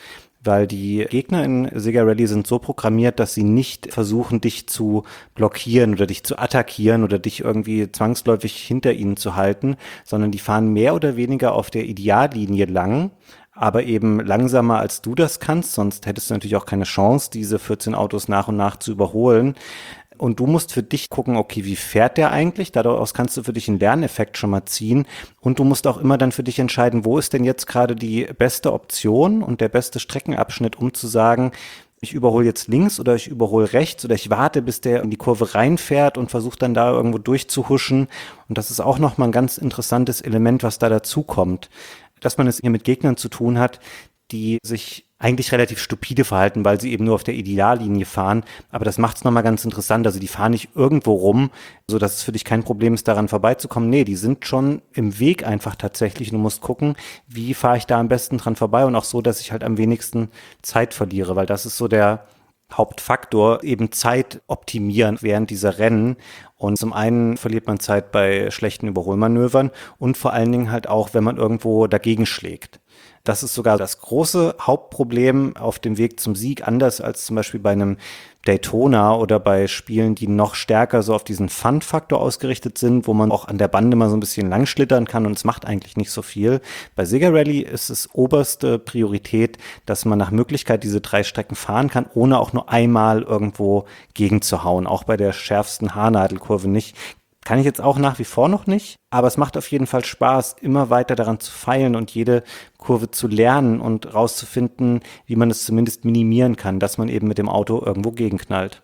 weil die Gegner in Sega Rally sind so programmiert, dass sie nicht versuchen, dich zu blockieren oder dich zu attackieren oder dich irgendwie zwangsläufig hinter ihnen zu halten, sondern die fahren mehr oder weniger auf der Ideallinie lang, aber eben langsamer als du das kannst, sonst hättest du natürlich auch keine Chance, diese 14 Autos nach und nach zu überholen. Und du musst für dich gucken, okay, wie fährt der eigentlich? Daraus kannst du für dich einen Lerneffekt schon mal ziehen. Und du musst auch immer dann für dich entscheiden, wo ist denn jetzt gerade die beste Option und der beste Streckenabschnitt, um zu sagen, ich überhole jetzt links oder ich überhole rechts oder ich warte, bis der in die Kurve reinfährt und versuche dann da irgendwo durchzuhuschen. Und das ist auch nochmal ein ganz interessantes Element, was da dazu kommt. Dass man es hier mit Gegnern zu tun hat, die sich eigentlich relativ stupide verhalten, weil sie eben nur auf der Ideallinie fahren. Aber das macht es nochmal ganz interessant. Also die fahren nicht irgendwo rum, so dass es für dich kein Problem ist, daran vorbeizukommen. Nee, die sind schon im Weg einfach tatsächlich. Du musst gucken, wie fahre ich da am besten dran vorbei und auch so, dass ich halt am wenigsten Zeit verliere, weil das ist so der Hauptfaktor, eben Zeit optimieren während dieser Rennen. Und zum einen verliert man Zeit bei schlechten Überholmanövern und vor allen Dingen halt auch, wenn man irgendwo dagegen schlägt. Das ist sogar das große Hauptproblem auf dem Weg zum Sieg, anders als zum Beispiel bei einem Daytona oder bei Spielen, die noch stärker so auf diesen Fun-Faktor ausgerichtet sind, wo man auch an der Bande mal so ein bisschen langschlittern kann und es macht eigentlich nicht so viel. Bei Sega Rally ist es oberste Priorität, dass man nach Möglichkeit diese 3 Strecken fahren kann, ohne auch nur einmal irgendwo gegenzuhauen. Auch bei der schärfsten Haarnadelkurve nicht. Kann ich jetzt auch nach wie vor noch nicht, aber es macht auf jeden Fall Spaß, immer weiter daran zu feilen und jede Kurve zu lernen und rauszufinden, wie man es zumindest minimieren kann, dass man eben mit dem Auto irgendwo gegenknallt.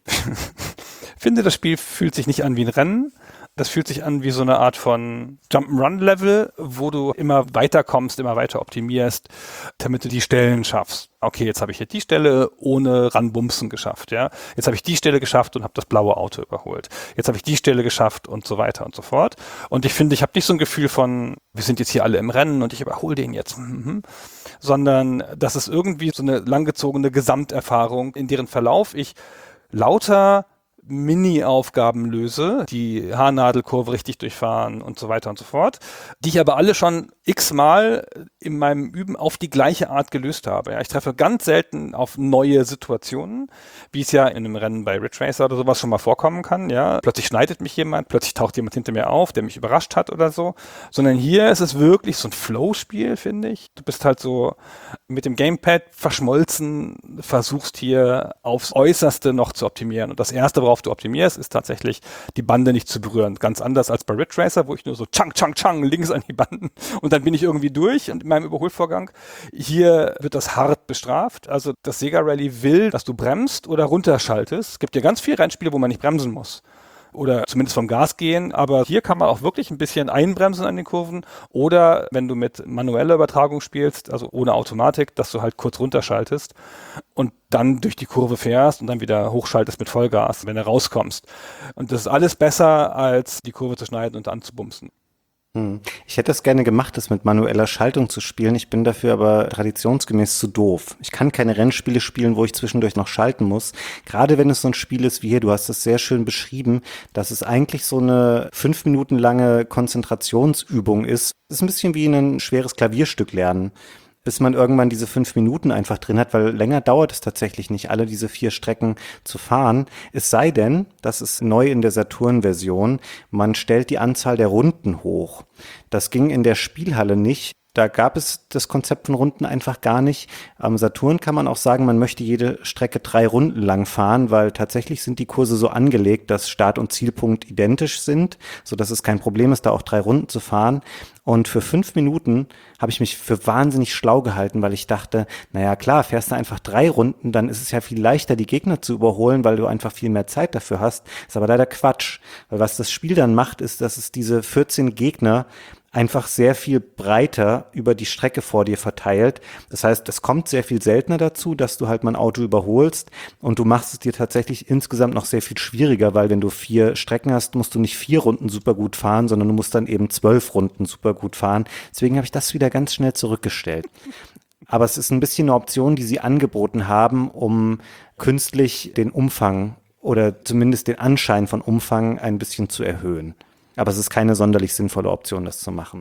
Finde, das Spiel fühlt sich nicht an wie ein Rennen. Das fühlt sich an wie so eine Art von Jump'n'Run-Level, wo du immer weiter kommst, immer weiter optimierst, damit du die Stellen schaffst. Okay, jetzt habe ich hier die Stelle ohne ranbumsen geschafft, ja. Jetzt habe ich die Stelle geschafft und habe das blaue Auto überholt. Jetzt habe ich die Stelle geschafft und so weiter und so fort. Und ich finde, ich habe nicht so ein Gefühl von, wir sind jetzt hier alle im Rennen und ich überhole den jetzt, sondern das ist irgendwie so eine langgezogene Gesamterfahrung, in deren Verlauf ich lauter Mini-Aufgaben löse, die Haarnadelkurve richtig durchfahren und so weiter und so fort, die ich aber alle schon x-mal in meinem Üben auf die gleiche Art gelöst habe. Ja, ich treffe ganz selten auf neue Situationen, wie es ja in einem Rennen bei Ridge Racer oder sowas schon mal vorkommen kann. Ja, plötzlich schneidet mich jemand, plötzlich taucht jemand hinter mir auf, der mich überrascht hat oder so, sondern hier ist es wirklich so ein Flow-Spiel, finde ich. Du bist halt so mit dem Gamepad verschmolzen, versuchst hier aufs Äußerste noch zu optimieren. Und das Erste, worauf du optimierst, ist tatsächlich, die Bande nicht zu berühren. Ganz anders als bei Ridge Racer, wo ich nur so chang links an die Banden und dann bin ich irgendwie durch in meinem Überholvorgang. Hier wird das hart bestraft. Also das Sega Rally will, dass du bremst oder runterschaltest. Es gibt ja ganz viele Rennspiele, wo man nicht bremsen muss. Oder zumindest vom Gas gehen, aber hier kann man auch wirklich ein bisschen einbremsen an den Kurven oder wenn du mit manueller Übertragung spielst, also ohne Automatik, dass du halt kurz runterschaltest und dann durch die Kurve fährst und dann wieder hochschaltest mit Vollgas, wenn du rauskommst. Und das ist alles besser, als die Kurve zu schneiden und dann zu bumsen. Ich hätte es gerne gemacht, das mit manueller Schaltung zu spielen. Ich bin dafür aber traditionsgemäß zu doof. Ich kann keine Rennspiele spielen, wo ich zwischendurch noch schalten muss. Gerade wenn es so ein Spiel ist wie hier, du hast es sehr schön beschrieben, dass es eigentlich so eine 5 Minuten lange Konzentrationsübung ist. Es ist ein bisschen wie ein schweres Klavierstück lernen, bis man irgendwann diese 5 Minuten einfach drin hat, weil länger dauert es tatsächlich nicht, alle diese 4 Strecken zu fahren. Es sei denn, das ist neu in der Saturn-Version, man stellt die Anzahl der Runden hoch. Das ging in der Spielhalle nicht. Da gab es das Konzept von Runden einfach gar nicht. Am Saturn kann man auch sagen, man möchte jede Strecke 3 Runden lang fahren, weil tatsächlich sind die Kurse so angelegt, dass Start- und Zielpunkt identisch sind, sodass es kein Problem ist, da auch 3 Runden zu fahren. Und für 5 Minuten habe ich mich für wahnsinnig schlau gehalten, weil ich dachte, naja klar, fährst du einfach 3 Runden, dann ist es ja viel leichter, die Gegner zu überholen, weil du einfach viel mehr Zeit dafür hast. Ist aber leider Quatsch, weil was das Spiel dann macht, ist, dass es diese 14 Gegner einfach sehr viel breiter über die Strecke vor dir verteilt. Das heißt, es kommt sehr viel seltener dazu, dass du halt mal ein Auto überholst und du machst es dir tatsächlich insgesamt noch sehr viel schwieriger, weil wenn du 4 Strecken hast, musst du nicht 4 Runden super gut fahren, sondern du musst dann eben 12 Runden super gut fahren. Deswegen habe ich das wieder ganz schnell zurückgestellt. Aber es ist ein bisschen eine Option, die sie angeboten haben, um künstlich den Umfang oder zumindest den Anschein von Umfang ein bisschen zu erhöhen. Aber es ist keine sonderlich sinnvolle Option, das zu machen.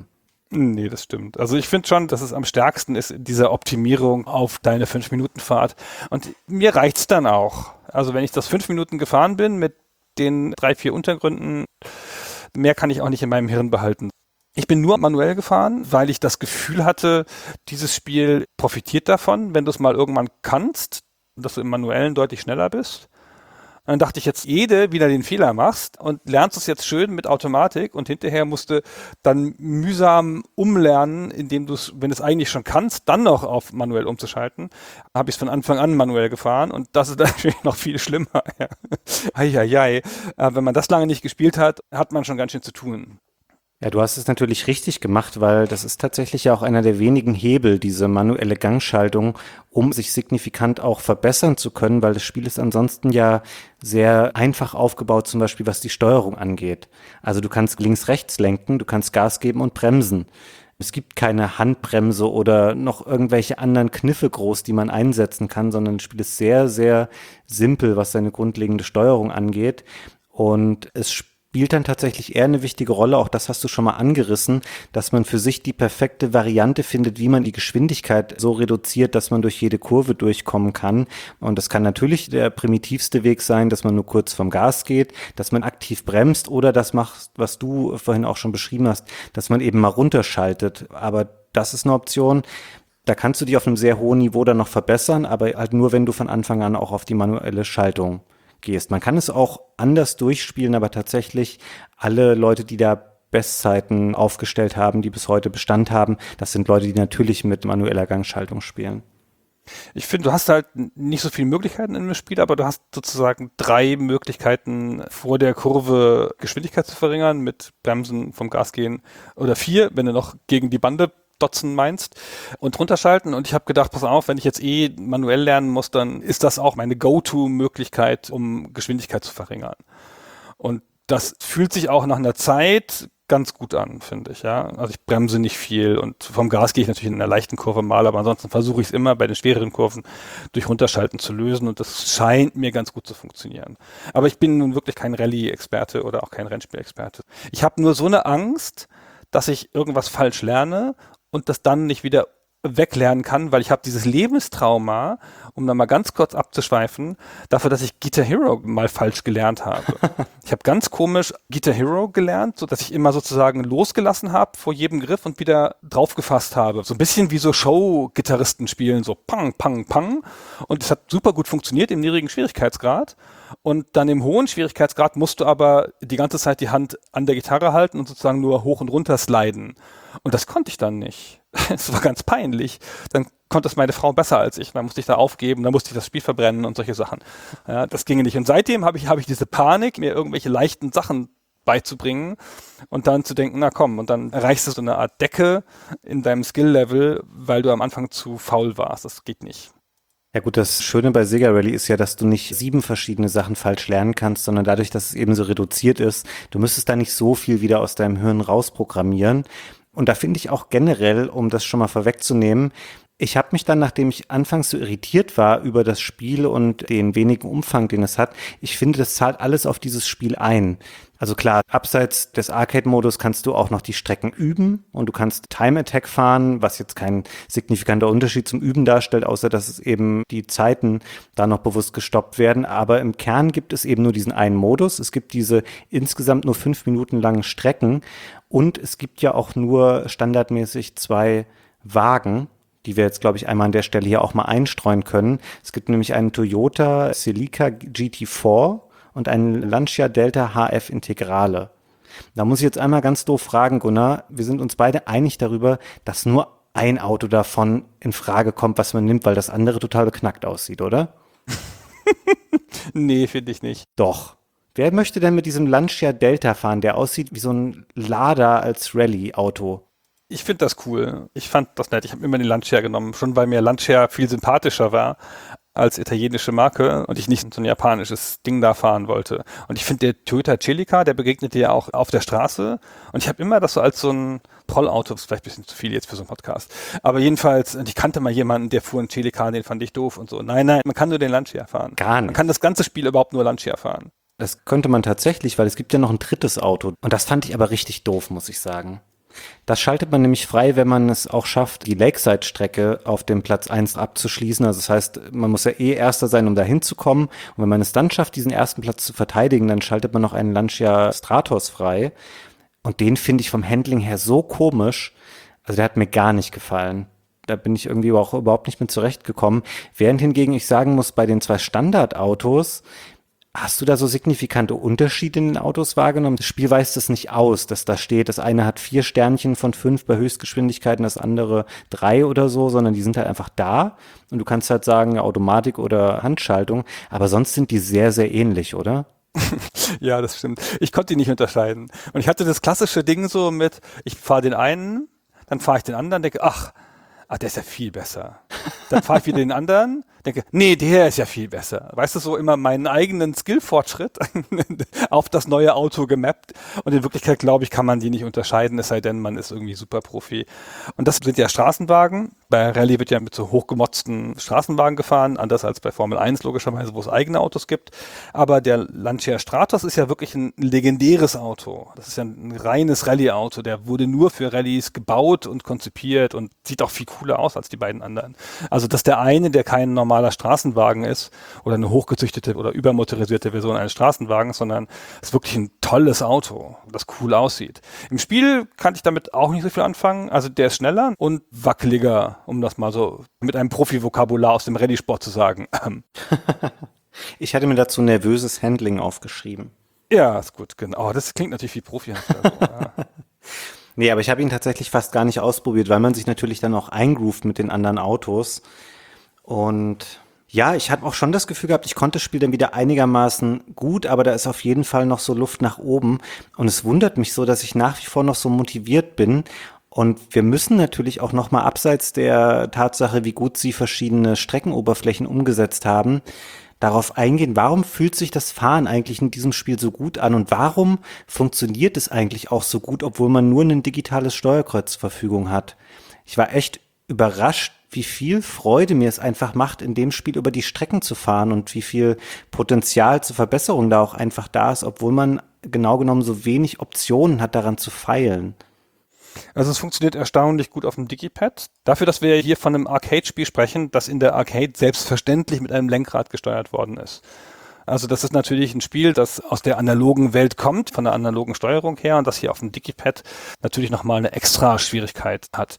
Nee, das stimmt. Also ich finde schon, dass es am stärksten ist in dieser Optimierung auf deine 5-Minuten-Fahrt. Und mir reicht's dann auch. Also wenn ich das 5 Minuten gefahren bin mit den 3, 4 Untergründen, mehr kann ich auch nicht in meinem Hirn behalten. Ich bin nur manuell gefahren, weil ich das Gefühl hatte, dieses Spiel profitiert davon, wenn du es mal irgendwann kannst, dass du im Manuellen deutlich schneller bist. Und dann dachte ich, jetzt wieder den Fehler machst und lernst es jetzt schön mit Automatik und hinterher musst du dann mühsam umlernen, indem du es, wenn du es eigentlich schon kannst, dann noch auf manuell umzuschalten. Habe ich es von Anfang an manuell gefahren und das ist natürlich noch viel schlimmer. Ja. Eieiei. Wenn man das lange nicht gespielt hat, hat man schon ganz schön zu tun. Ja, du hast es natürlich richtig gemacht, weil das ist tatsächlich ja auch einer der wenigen Hebel, diese manuelle Gangschaltung, um sich signifikant auch verbessern zu können, weil das Spiel ist ansonsten ja sehr einfach aufgebaut, zum Beispiel was die Steuerung angeht. Also du kannst links-rechts lenken, du kannst Gas geben und bremsen. Es gibt keine Handbremse oder noch irgendwelche anderen Kniffe groß, die man einsetzen kann, sondern das Spiel ist sehr, sehr simpel, was seine grundlegende Steuerung angeht. Und es spielt dann tatsächlich eher eine wichtige Rolle, auch das hast du schon mal angerissen, dass man für sich die perfekte Variante findet, wie man die Geschwindigkeit so reduziert, dass man durch jede Kurve durchkommen kann. Und das kann natürlich der primitivste Weg sein, dass man nur kurz vom Gas geht, dass man aktiv bremst oder das macht, was du vorhin auch schon beschrieben hast, dass man eben mal runterschaltet. Aber das ist eine Option. Da kannst du dich auf einem sehr hohen Niveau dann noch verbessern, aber halt nur, wenn du von Anfang an auch auf die manuelle Schaltung gehst. Man kann es auch anders durchspielen, aber tatsächlich alle Leute, die da Bestzeiten aufgestellt haben, die bis heute Bestand haben, das sind Leute, die natürlich mit manueller Gangschaltung spielen. Ich finde, du hast halt nicht so viele Möglichkeiten in dem Spiel, aber du hast sozusagen 3 Möglichkeiten, vor der Kurve Geschwindigkeit zu verringern, mit Bremsen, vom Gas gehen, oder 4, wenn du noch gegen die Bande dotzen meinst, und runterschalten. Und ich habe gedacht, pass auf, wenn ich jetzt manuell lernen muss, dann ist das auch meine Go-To-Möglichkeit, um Geschwindigkeit zu verringern. Und das fühlt sich auch nach einer Zeit ganz gut an, finde ich. Ja, also ich bremse nicht viel und vom Gas gehe ich natürlich in einer leichten Kurve mal, aber ansonsten versuche ich es immer bei den schwereren Kurven durch Runterschalten zu lösen und das scheint mir ganz gut zu funktionieren. Aber ich bin nun wirklich kein Rallye-Experte oder auch kein Rennspiel-Experte. Ich habe nur so eine Angst, dass ich irgendwas falsch lerne und das dann nicht wieder weglernen kann, weil ich habe dieses Lebenstrauma, um da mal ganz kurz abzuschweifen, dafür, dass ich Guitar Hero mal falsch gelernt habe. Ich habe ganz komisch Guitar Hero gelernt, so dass ich immer sozusagen losgelassen habe vor jedem Griff und wieder draufgefasst habe. So ein bisschen wie so Show-Gitarristen spielen, so pang, pang, pang. Und es hat super gut funktioniert im niedrigen Schwierigkeitsgrad. Und dann im hohen Schwierigkeitsgrad musst du aber die ganze Zeit die Hand an der Gitarre halten und sozusagen nur hoch und runter sliden. Und das konnte ich dann nicht. Es war ganz peinlich. Dann konnte es meine Frau besser als ich. Dann musste ich da aufgeben, dann musste ich das Spiel verbrennen und solche Sachen. Ja, das ginge nicht. Und seitdem habe ich diese Panik, mir irgendwelche leichten Sachen beizubringen und dann zu denken, na komm, und dann erreichst du so eine Art Decke in deinem Skill-Level, weil du am Anfang zu faul warst. Das geht nicht. Ja gut, das Schöne bei Sega Rally ist ja, dass du nicht 7 verschiedene Sachen falsch lernen kannst, sondern dadurch, dass es eben so reduziert ist, du müsstest da nicht so viel wieder aus deinem Hirn rausprogrammieren. Und da finde ich auch generell, um das schon mal vorwegzunehmen, ich habe mich dann, nachdem ich anfangs so irritiert war über das Spiel und den wenigen Umfang, den es hat, ich finde, das zahlt alles auf dieses Spiel ein. Also klar, abseits des Arcade-Modus kannst du auch noch die Strecken üben und du kannst Time Attack fahren, was jetzt kein signifikanter Unterschied zum Üben darstellt, außer dass es eben die Zeiten da noch bewusst gestoppt werden. Aber im Kern gibt es eben nur diesen einen Modus. Es gibt diese insgesamt nur 5 Minuten langen Strecken und es gibt ja auch nur standardmäßig 2 Wagen, die wir jetzt, glaube ich, einmal an der Stelle hier auch mal einstreuen können. Es gibt nämlich einen Toyota Celica GT4 und einen Lancia Delta HF Integrale. Da muss ich jetzt einmal ganz doof fragen, Gunnar. Wir sind uns beide einig darüber, dass nur ein Auto davon in Frage kommt, was man nimmt, weil das andere total beknackt aussieht, oder? Nee, finde ich nicht. Doch. Wer möchte denn mit diesem Lancia Delta fahren, der aussieht wie so ein Lada als Rallye-Auto? Ich finde das cool. Ich fand das nett. Ich habe immer den Lancia genommen, schon weil mir Lancia viel sympathischer war als italienische Marke und ich nicht so ein japanisches Ding da fahren wollte. Und ich finde, der Toyota Celica, der begegnet dir ja auch auf der Straße. Und ich habe immer das so als so ein Trollauto, das ist vielleicht ein bisschen zu viel jetzt für so einen Podcast. Aber jedenfalls, ich kannte mal jemanden, der fuhr einen Celica, den fand ich doof und so. Nein, man kann nur den Lancia fahren. Gar nicht. Man kann das ganze Spiel überhaupt nur Lancia fahren. Das könnte man tatsächlich, weil es gibt ja noch ein drittes Auto. Und das fand ich aber richtig doof, muss ich sagen. Das schaltet man nämlich frei, wenn man es auch schafft, die Lakeside-Strecke auf dem Platz 1 abzuschließen. Also das heißt, man muss ja Erster sein, um da hinzukommen. Und wenn man es dann schafft, diesen ersten Platz zu verteidigen, dann schaltet man noch einen Lancia Stratos frei. Und den finde ich vom Handling her so komisch. Also der hat mir gar nicht gefallen. Da bin ich irgendwie auch überhaupt nicht mit zurechtgekommen. Während hingegen ich sagen muss, bei den 2 Standardautos, hast du da so signifikante Unterschiede in den Autos wahrgenommen? Das Spiel weist es nicht aus, dass da steht, das eine hat 4 Sternchen von 5 bei Höchstgeschwindigkeiten, das andere 3 oder so, sondern die sind halt einfach da und du kannst halt sagen, Automatik oder Handschaltung, aber sonst sind die sehr, sehr ähnlich, oder? Ja, das stimmt. Ich konnte die nicht unterscheiden. Und ich hatte das klassische Ding so mit, ich fahre den einen, dann fahre ich den anderen, denke, ach, der ist ja viel besser. Dann fahre ich wieder den anderen, denke, nee, der ist ja viel besser. Weißt du, so immer meinen eigenen Skillfortschritt auf das neue Auto gemappt. Und in Wirklichkeit, glaube ich, kann man die nicht unterscheiden, es sei denn, man ist irgendwie Superprofi. Und das sind ja Straßenwagen. Bei Rallye wird ja mit so hochgemotzten Straßenwagen gefahren, anders als bei Formel 1 logischerweise, wo es eigene Autos gibt. Aber der Lancia Stratos ist ja wirklich ein legendäres Auto. Das ist ja ein reines Rallye-Auto. Der wurde nur für Rallyes gebaut und konzipiert und sieht auch viel cooler aus als die beiden anderen. Also, dass der eine, der kein normaler Straßenwagen ist oder eine hochgezüchtete oder übermotorisierte Version eines Straßenwagens, sondern es ist wirklich ein tolles Auto, das cool aussieht. Im Spiel kann ich damit auch nicht so viel anfangen. Also der ist schneller und wackeliger, um das mal so mit einem Profi-Vokabular aus dem Rallye-Sport zu sagen. Ich hatte mir dazu nervöses Handling aufgeschrieben. Ja, ist gut, genau. Das klingt natürlich wie Profi-Handler. So, ja. Nee, aber ich habe ihn tatsächlich fast gar nicht ausprobiert, weil man sich natürlich dann auch eingroovt mit den anderen Autos. Und ja, ich hatte auch schon das Gefühl gehabt, ich konnte das Spiel dann wieder einigermaßen gut, aber da ist auf jeden Fall noch so Luft nach oben. Und es wundert mich so, dass ich nach wie vor noch so motiviert bin. Und wir müssen natürlich auch noch mal abseits der Tatsache, wie gut sie verschiedene Streckenoberflächen umgesetzt haben, darauf eingehen, warum fühlt sich das Fahren eigentlich in diesem Spiel so gut an und warum funktioniert es eigentlich auch so gut, obwohl man nur ein digitales Steuerkreuz zur Verfügung hat. Ich war echt überrascht, wie viel Freude mir es einfach macht, in dem Spiel über die Strecken zu fahren und wie viel Potenzial zur Verbesserung da auch einfach da ist, obwohl man genau genommen so wenig Optionen hat, daran zu feilen. Also es funktioniert erstaunlich gut auf dem Digipad. Dafür, dass wir hier von einem Arcade-Spiel sprechen, das in der Arcade selbstverständlich mit einem Lenkrad gesteuert worden ist. Also das ist natürlich ein Spiel, das aus der analogen Welt kommt, von der analogen Steuerung her und das hier auf dem Digipad natürlich nochmal eine extra Schwierigkeit hat.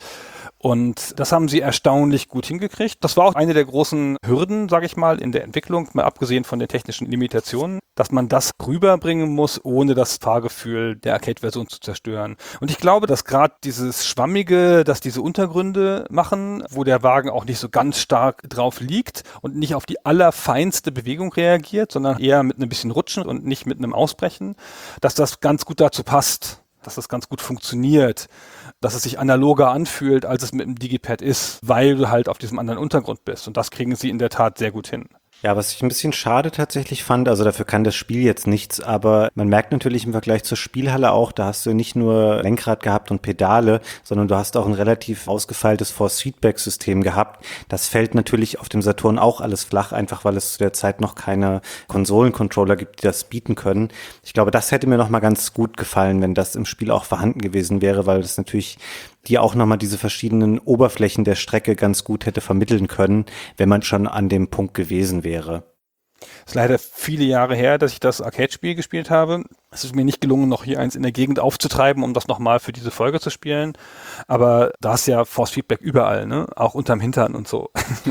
Und das haben sie erstaunlich gut hingekriegt. Das war auch eine der großen Hürden, sage ich mal, in der Entwicklung, mal abgesehen von den technischen Limitationen, dass man das rüberbringen muss, ohne das Fahrgefühl der Arcade-Version zu zerstören. Und ich glaube, dass gerade dieses Schwammige, dass diese Untergründe machen, wo der Wagen auch nicht so ganz stark drauf liegt und nicht auf die allerfeinste Bewegung reagiert, sondern eher mit ein bisschen Rutschen und nicht mit einem Ausbrechen, dass das ganz gut dazu passt, dass das ganz gut funktioniert, dass es sich analoger anfühlt, als es mit dem Digipad ist, weil du halt auf diesem anderen Untergrund bist. Und das kriegen sie in der Tat sehr gut hin. Ja, was ich ein bisschen schade tatsächlich fand, also dafür kann das Spiel jetzt nichts, aber man merkt natürlich im Vergleich zur Spielhalle auch, da hast du nicht nur Lenkrad gehabt und Pedale, sondern du hast auch ein relativ ausgefeiltes Force-Feedback-System gehabt. Das fällt natürlich auf dem Saturn auch alles flach, einfach weil es zu der Zeit noch keine Konsolencontroller gibt, die das bieten können. Ich glaube, das hätte mir noch mal ganz gut gefallen, wenn das im Spiel auch vorhanden gewesen wäre, weil das natürlich die auch nochmal diese verschiedenen Oberflächen der Strecke ganz gut hätte vermitteln können, wenn man schon an dem Punkt gewesen wäre. Es ist leider viele Jahre her, dass ich das Arcade-Spiel gespielt habe. Es ist mir nicht gelungen, noch hier eins in der Gegend aufzutreiben, um das nochmal für diese Folge zu spielen. Aber da ist ja Force-Feedback überall, ne? Auch unterm Hintern und so.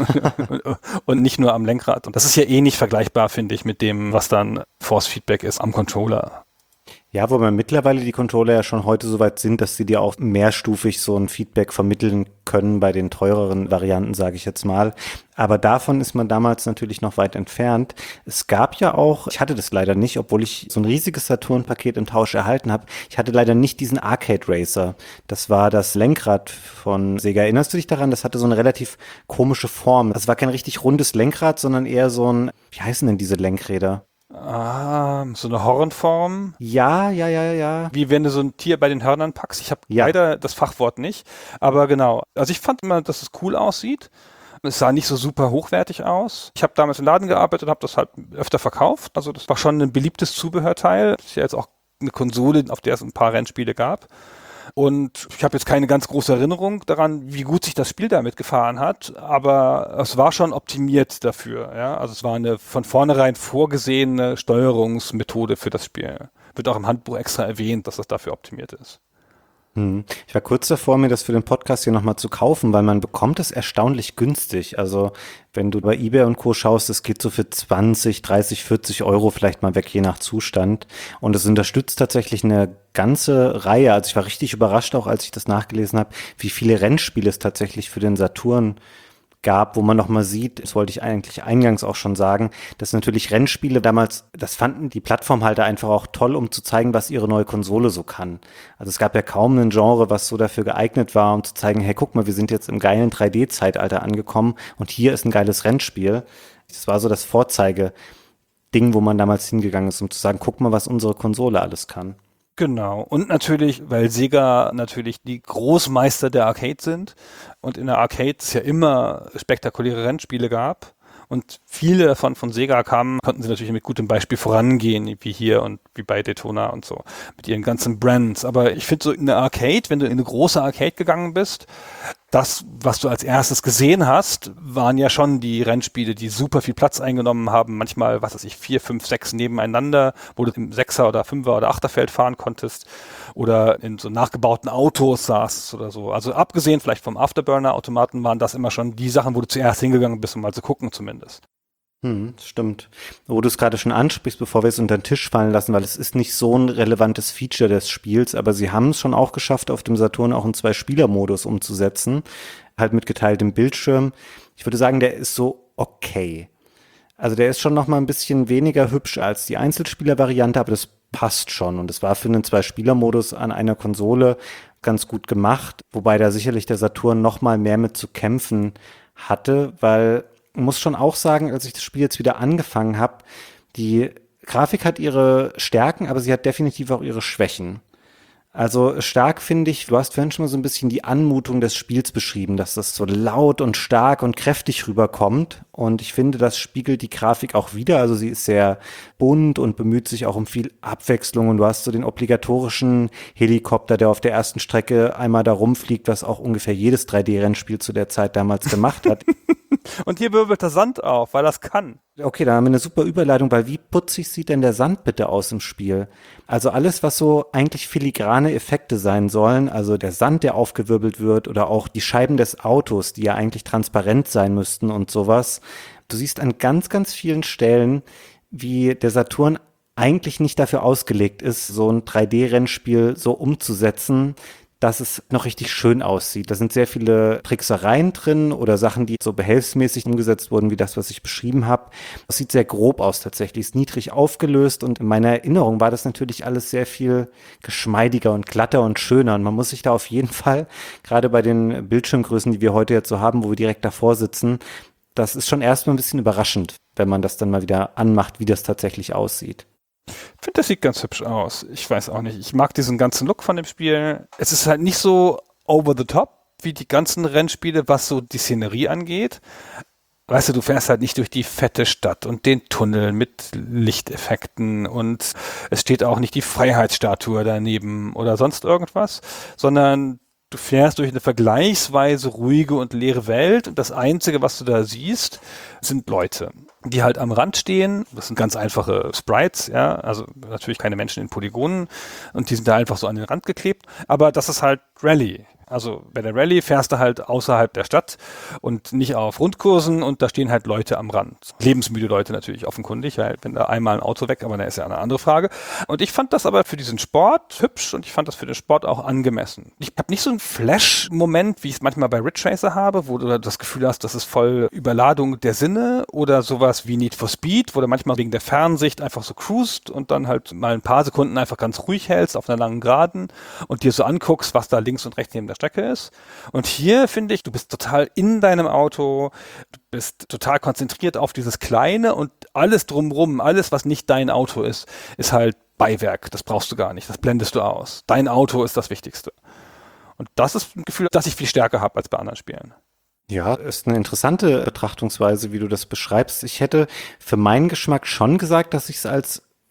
Und nicht nur am Lenkrad. Und das ist ja eh nicht vergleichbar, finde ich, mit dem, was dann Force-Feedback ist am Controller. Ja, wobei mittlerweile die Controller ja schon heute so weit sind, dass sie dir auch mehrstufig so ein Feedback vermitteln können bei den teureren Varianten, sage ich jetzt mal. Aber davon ist man damals natürlich noch weit entfernt. Es gab ja auch, ich hatte das leider nicht, obwohl ich so ein riesiges Saturn-Paket im Tausch erhalten habe. Ich hatte leider nicht diesen Arcade Racer. Das war das Lenkrad von Sega. Erinnerst du dich daran? Das hatte so eine relativ komische Form. Das war kein richtig rundes Lenkrad, sondern eher so ein, wie heißen denn diese Lenkräder? So eine Hornform. Ja. Wie wenn du so ein Tier bei den Hörnern packst. Ich habe leider das Fachwort nicht, aber genau. Also ich fand immer, dass es cool aussieht. Es sah nicht so super hochwertig aus. Ich habe damals im Laden gearbeitet und habe das halt öfter verkauft. Also das war schon ein beliebtes Zubehörteil. Das ist ja jetzt auch eine Konsole, auf der es ein paar Rennspiele gab. Und ich habe jetzt keine ganz große Erinnerung daran, wie gut sich das Spiel damit gefahren hat, aber es war schon optimiert dafür. Ja? Also es war eine von vornherein vorgesehene Steuerungsmethode für das Spiel. Wird auch im Handbuch extra erwähnt, dass das dafür optimiert ist. Ich war kurz davor, mir das für den Podcast hier nochmal zu kaufen, weil man bekommt es erstaunlich günstig. Also wenn du bei eBay und Co. schaust, es geht so für 20, 30, 40 Euro vielleicht mal weg, je nach Zustand. Und es unterstützt tatsächlich eine ganze Reihe. Also ich war richtig überrascht auch, als ich das nachgelesen habe, wie viele Rennspiele es tatsächlich für den Saturn gab, wo man noch mal sieht, das wollte ich eigentlich eingangs auch schon sagen, dass natürlich Rennspiele damals, das fanden die Plattformhalter einfach auch toll, um zu zeigen, was ihre neue Konsole so kann. Also es gab ja kaum ein Genre, was so dafür geeignet war, um zu zeigen, hey, guck mal, wir sind jetzt im geilen 3D-Zeitalter angekommen und hier ist ein geiles Rennspiel. Das war so das Vorzeige-Ding, wo man damals hingegangen ist, um zu sagen, guck mal, was unsere Konsole alles kann. Genau. Und natürlich, weil Sega natürlich die Großmeister der Arcade sind und in der Arcade es ja immer spektakuläre Rennspiele gab und viele davon von Sega kamen, konnten sie natürlich mit gutem Beispiel vorangehen, wie hier und wie bei Daytona und so, mit ihren ganzen Brands. Aber ich finde so in der Arcade, wenn du in eine große Arcade gegangen bist, das, was du als erstes gesehen hast, waren ja schon die Rennspiele, die super viel Platz eingenommen haben. Manchmal, 4, 5, 6 nebeneinander, wo du im 6er oder 5er oder 8er Feld fahren konntest oder in so nachgebauten Autos saßt oder so. Also abgesehen vielleicht vom Afterburner-Automaten waren das immer schon die Sachen, wo du zuerst hingegangen bist, um mal zu gucken zumindest. Stimmt. Wo du es gerade schon ansprichst, bevor wir es unter den Tisch fallen lassen, weil es ist nicht so ein relevantes Feature des Spiels, aber sie haben es schon auch geschafft, auf dem Saturn auch einen Zwei-Spieler-Modus umzusetzen, halt mit geteiltem Bildschirm. Ich würde sagen, der ist so okay. Also der ist schon noch mal ein bisschen weniger hübsch als die Einzelspieler-Variante, aber das passt schon und es war für einen Zwei-Spieler-Modus an einer Konsole ganz gut gemacht, wobei da sicherlich der Saturn noch mal mehr mit zu kämpfen hatte, weil muss schon auch sagen, als ich das Spiel jetzt wieder angefangen habe, die Grafik hat ihre Stärken, aber sie hat definitiv auch ihre Schwächen. Also stark finde ich, du hast vorhin schon mal so ein bisschen die Anmutung des Spiels beschrieben, dass das so laut und stark und kräftig rüberkommt. Und ich finde, das spiegelt die Grafik auch wieder. Also sie ist sehr bunt und bemüht sich auch um viel Abwechslung. Und du hast so den obligatorischen Helikopter, der auf der ersten Strecke einmal da rumfliegt, was auch ungefähr jedes 3D-Rennspiel zu der Zeit damals gemacht hat. Und hier wirbelt der Sand auf, weil das kann. Okay, da haben wir eine super Überleitung, weil wie putzig sieht denn der Sand bitte aus im Spiel? Also alles, was so eigentlich filigrane Effekte sein sollen, also der Sand, der aufgewirbelt wird oder auch die Scheiben des Autos, die ja eigentlich transparent sein müssten und sowas. Du siehst an ganz, ganz vielen Stellen, wie der Saturn eigentlich nicht dafür ausgelegt ist, so ein 3D-Rennspiel so umzusetzen, dass es noch richtig schön aussieht. Da sind sehr viele Tricksereien drin oder Sachen, die so behelfsmäßig umgesetzt wurden, wie das, was ich beschrieben habe. Es sieht sehr grob aus tatsächlich, ist niedrig aufgelöst und in meiner Erinnerung war das natürlich alles sehr viel geschmeidiger und glatter und schöner und man muss sich da auf jeden Fall, gerade bei den Bildschirmgrößen, die wir heute jetzt so haben, wo wir direkt davor sitzen, das ist schon erstmal ein bisschen überraschend, wenn man das dann mal wieder anmacht, wie das tatsächlich aussieht. Ich finde, das sieht ganz hübsch aus. Ich weiß auch nicht. Ich mag diesen ganzen Look von dem Spiel. Es ist halt nicht so over the top wie die ganzen Rennspiele, was so die Szenerie angeht. Weißt du fährst halt nicht durch die fette Stadt und den Tunnel mit Lichteffekten und es steht auch nicht die Freiheitsstatue daneben oder sonst irgendwas, sondern du fährst durch eine vergleichsweise ruhige und leere Welt und das Einzige, was du da siehst, sind Leute, die halt am Rand stehen. Das sind ganz einfache Sprites, ja, also natürlich keine Menschen in Polygonen und die sind da einfach so an den Rand geklebt, aber das ist halt Rallye. Also bei der Rallye fährst du halt außerhalb der Stadt und nicht auf Rundkursen und da stehen halt Leute am Rand. Lebensmüde Leute natürlich offenkundig, weil wenn da einmal ein Auto weg, aber da ist ja eine andere Frage. Und ich fand das aber für diesen Sport hübsch und ich fand das für den Sport auch angemessen. Ich habe nicht so einen Flash-Moment, wie ich es manchmal bei Ridge Racer habe, wo du das Gefühl hast, das ist voll Überladung der Sinne oder sowas wie Need for Speed, wo du manchmal wegen der Fernsicht einfach so cruist und dann halt mal ein paar Sekunden einfach ganz ruhig hältst auf einer langen Geraden und dir so anguckst, was da links und rechts neben der Strecke ist. Und hier finde ich, du bist total in deinem Auto, du bist total konzentriert auf dieses Kleine und alles drumrum, alles, was nicht dein Auto ist, ist halt Beiwerk. Das brauchst du gar nicht, das blendest du aus. Dein Auto ist das Wichtigste. Und das ist ein Gefühl, das ich viel stärker habe als bei anderen Spielen. Ja, ist eine interessante Betrachtungsweise, wie du das beschreibst. Ich hätte für meinen Geschmack schon gesagt, dass ich es als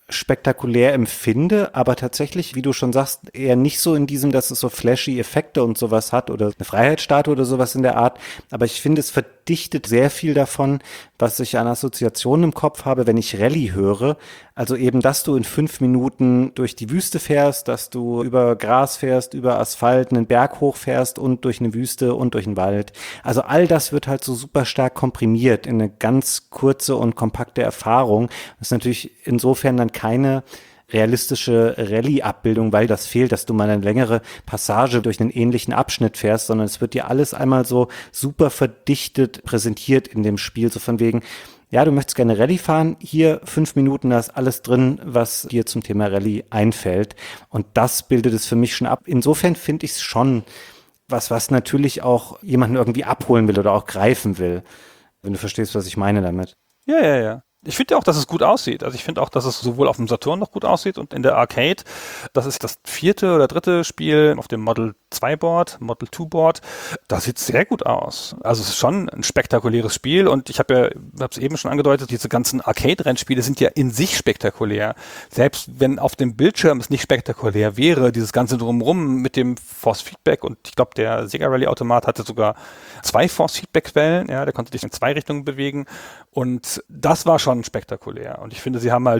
spektakulär empfinde, aber tatsächlich, wie du schon sagst, eher nicht so in diesem, dass es so flashy Effekte und sowas hat oder eine Freiheitsstatue oder sowas in der Art. Aber ich finde, es verdichtet sehr viel davon, was ich an Assoziationen im Kopf habe, wenn ich Rallye höre. Also eben, dass du in 5 Minuten durch die Wüste fährst, dass du über Gras fährst, über Asphalt einen Berg hochfährst und durch eine Wüste und durch einen Wald. Also all das wird halt so super stark komprimiert in eine ganz kurze und kompakte Erfahrung. Das ist natürlich insofern dann keine realistische Rallye-Abbildung, weil das fehlt, dass du mal eine längere Passage durch einen ähnlichen Abschnitt fährst, sondern es wird dir alles einmal so super verdichtet präsentiert in dem Spiel, so von wegen, ja, du möchtest gerne Rallye fahren, hier 5 Minuten, da ist alles drin, was dir zum Thema Rallye einfällt, und das bildet es für mich schon ab. Insofern finde ich es schon was natürlich auch jemanden irgendwie abholen will oder auch greifen will, wenn du verstehst, was ich meine damit. Ja. Ich finde ja auch, dass es gut aussieht. Also ich finde auch, dass es sowohl auf dem Saturn noch gut aussieht und in der Arcade. Das ist das 4. oder 3. Spiel auf dem Model 2 Board, Model 2 Board. Das sieht sehr gut aus. Also es ist schon ein spektakuläres Spiel, und ich habe es eben schon angedeutet, diese ganzen Arcade-Rennspiele sind ja in sich spektakulär. Selbst wenn auf dem Bildschirm es nicht spektakulär wäre, dieses ganze Drumherum mit dem Force-Feedback, und ich glaube, der Sega Rally-Automat hatte sogar 2 Force-Feedback-Quellen, ja, der konnte dich in 2 Richtungen bewegen, und das war schon spektakulär. Und ich finde, sie haben halt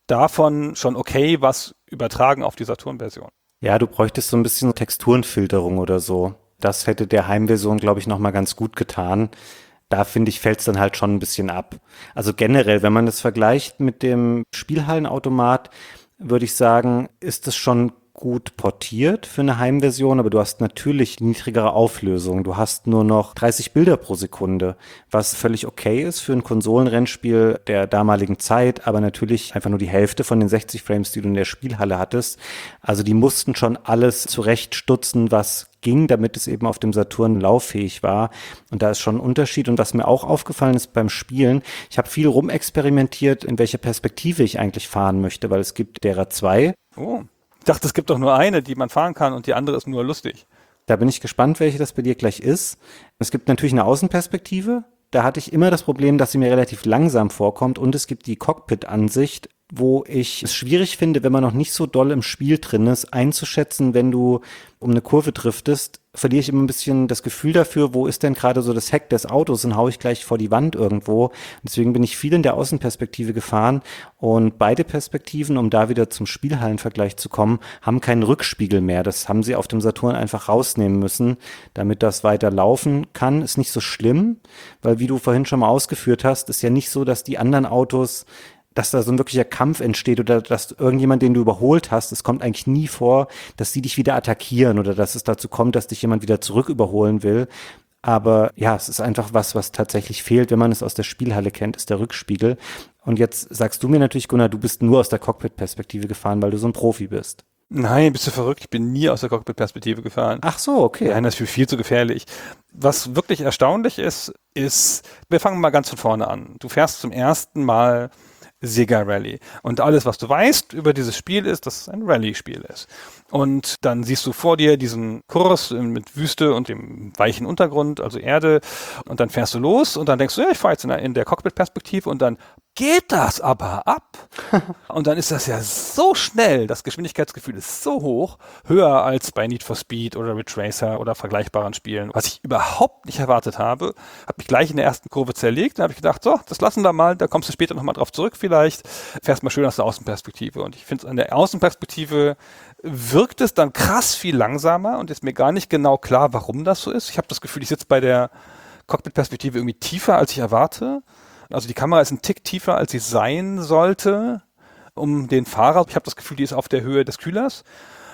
davon schon okay was übertragen auf die Saturn-Version. Ja, du bräuchtest so ein bisschen Texturenfilterung oder so. Das hätte der Heimversion, glaube ich, nochmal ganz gut getan. Da finde ich, fällt es dann halt schon ein bisschen ab. Also generell, wenn man das vergleicht mit dem Spielhallenautomat, würde ich sagen, ist es schon gut portiert für eine Heimversion, aber du hast natürlich niedrigere Auflösung. Du hast nur noch 30 Bilder pro Sekunde, was völlig okay ist für ein Konsolenrennspiel der damaligen Zeit, aber natürlich einfach nur die Hälfte von den 60 Frames, die du in der Spielhalle hattest. Also die mussten schon alles zurechtstutzen, was ging, damit es eben auf dem Saturn lauffähig war. Und da ist schon ein Unterschied. Und was mir auch aufgefallen ist beim Spielen, ich habe viel rumexperimentiert, in welcher Perspektive ich eigentlich fahren möchte, weil es gibt derer 2. Oh. Ich dachte, es gibt doch nur eine, die man fahren kann, und die andere ist nur lustig. Da bin ich gespannt, welche das bei dir gleich ist. Es gibt natürlich eine Außenperspektive. Da hatte ich immer das Problem, dass sie mir relativ langsam vorkommt. Und es gibt die Cockpit-Ansicht, wo ich es schwierig finde, wenn man noch nicht so doll im Spiel drin ist, einzuschätzen, wenn du um eine Kurve driftest, verliere ich immer ein bisschen das Gefühl dafür, wo ist denn gerade so das Heck des Autos, und haue ich gleich vor die Wand irgendwo. Deswegen bin ich viel in der Außenperspektive gefahren, und beide Perspektiven, um da wieder zum Spielhallenvergleich zu kommen, haben keinen Rückspiegel mehr. Das haben sie auf dem Saturn einfach rausnehmen müssen, damit das weiter laufen kann. Ist nicht so schlimm, weil, wie du vorhin schon mal ausgeführt hast, ist ja nicht so, dass die anderen Autos, dass da so ein wirklicher Kampf entsteht oder dass irgendjemand, den du überholt hast, es kommt eigentlich nie vor, dass die dich wieder attackieren oder dass es dazu kommt, dass dich jemand wieder zurück überholen will. Aber ja, es ist einfach was tatsächlich fehlt, wenn man es aus der Spielhalle kennt, ist der Rückspiegel. Und jetzt sagst du mir natürlich, Gunnar, du bist nur aus der Cockpit-Perspektive gefahren, weil du so ein Profi bist. Nein, bist du verrückt? Ich bin nie aus der Cockpit-Perspektive gefahren. Ach so, okay. Nein, das ist viel zu gefährlich. Was wirklich erstaunlich ist, wir fangen mal ganz von vorne an. Du fährst zum ersten Mal Sega Rally. Und alles, was du weißt über dieses Spiel, ist, dass es ein Rally-Spiel ist. Und dann siehst du vor dir diesen Kurs mit Wüste und dem weichen Untergrund, also Erde. Und dann fährst du los und dann denkst du, ja, ich fahre jetzt in der Cockpit-Perspektive, und dann geht das aber ab. Und dann ist das ja so schnell, das Geschwindigkeitsgefühl ist so hoch, höher als bei Need for Speed oder Ridge Racer oder vergleichbaren Spielen, was ich überhaupt nicht erwartet habe. Habe mich gleich in der ersten Kurve zerlegt, dann habe ich gedacht, so, das lassen wir mal, da kommst du später nochmal drauf zurück vielleicht, fährst mal schön aus der Außenperspektive. Und ich finde, an der Außenperspektive wirkt es dann krass viel langsamer, und ist mir gar nicht genau klar, warum das so ist. Ich habe das Gefühl, ich sitze bei der Cockpit-Perspektive irgendwie tiefer, als ich erwarte. Also die Kamera ist ein Tick tiefer, als sie sein sollte, um den Fahrer. Ich habe das Gefühl, die ist auf der Höhe des Kühlers.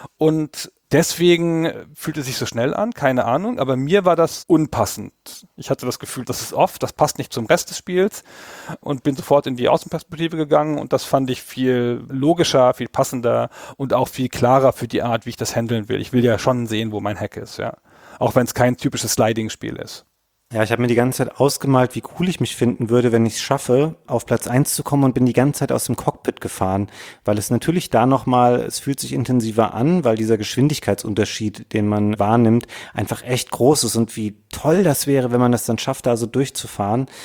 Und deswegen fühlt es sich so schnell an, keine Ahnung. Aber mir war das unpassend. Ich hatte das Gefühl, das ist off, das passt nicht zum Rest des Spiels. Und bin sofort in die Außenperspektive gegangen. Und das fand ich viel logischer, viel passender und auch viel klarer für die Art, wie ich das handeln will. Ich will ja schon sehen, wo mein Heck ist, ja. Auch wenn es kein typisches Sliding-Spiel ist. Ja, ich habe mir die ganze Zeit ausgemalt, wie cool ich mich finden würde, wenn ich es schaffe, auf Platz 1 zu kommen, und bin die ganze Zeit aus dem Cockpit gefahren, weil es natürlich da nochmal, es fühlt sich intensiver an, weil dieser Geschwindigkeitsunterschied, den man wahrnimmt, einfach echt groß ist, und wie toll das wäre, wenn man das dann schafft, da so durchzufahren.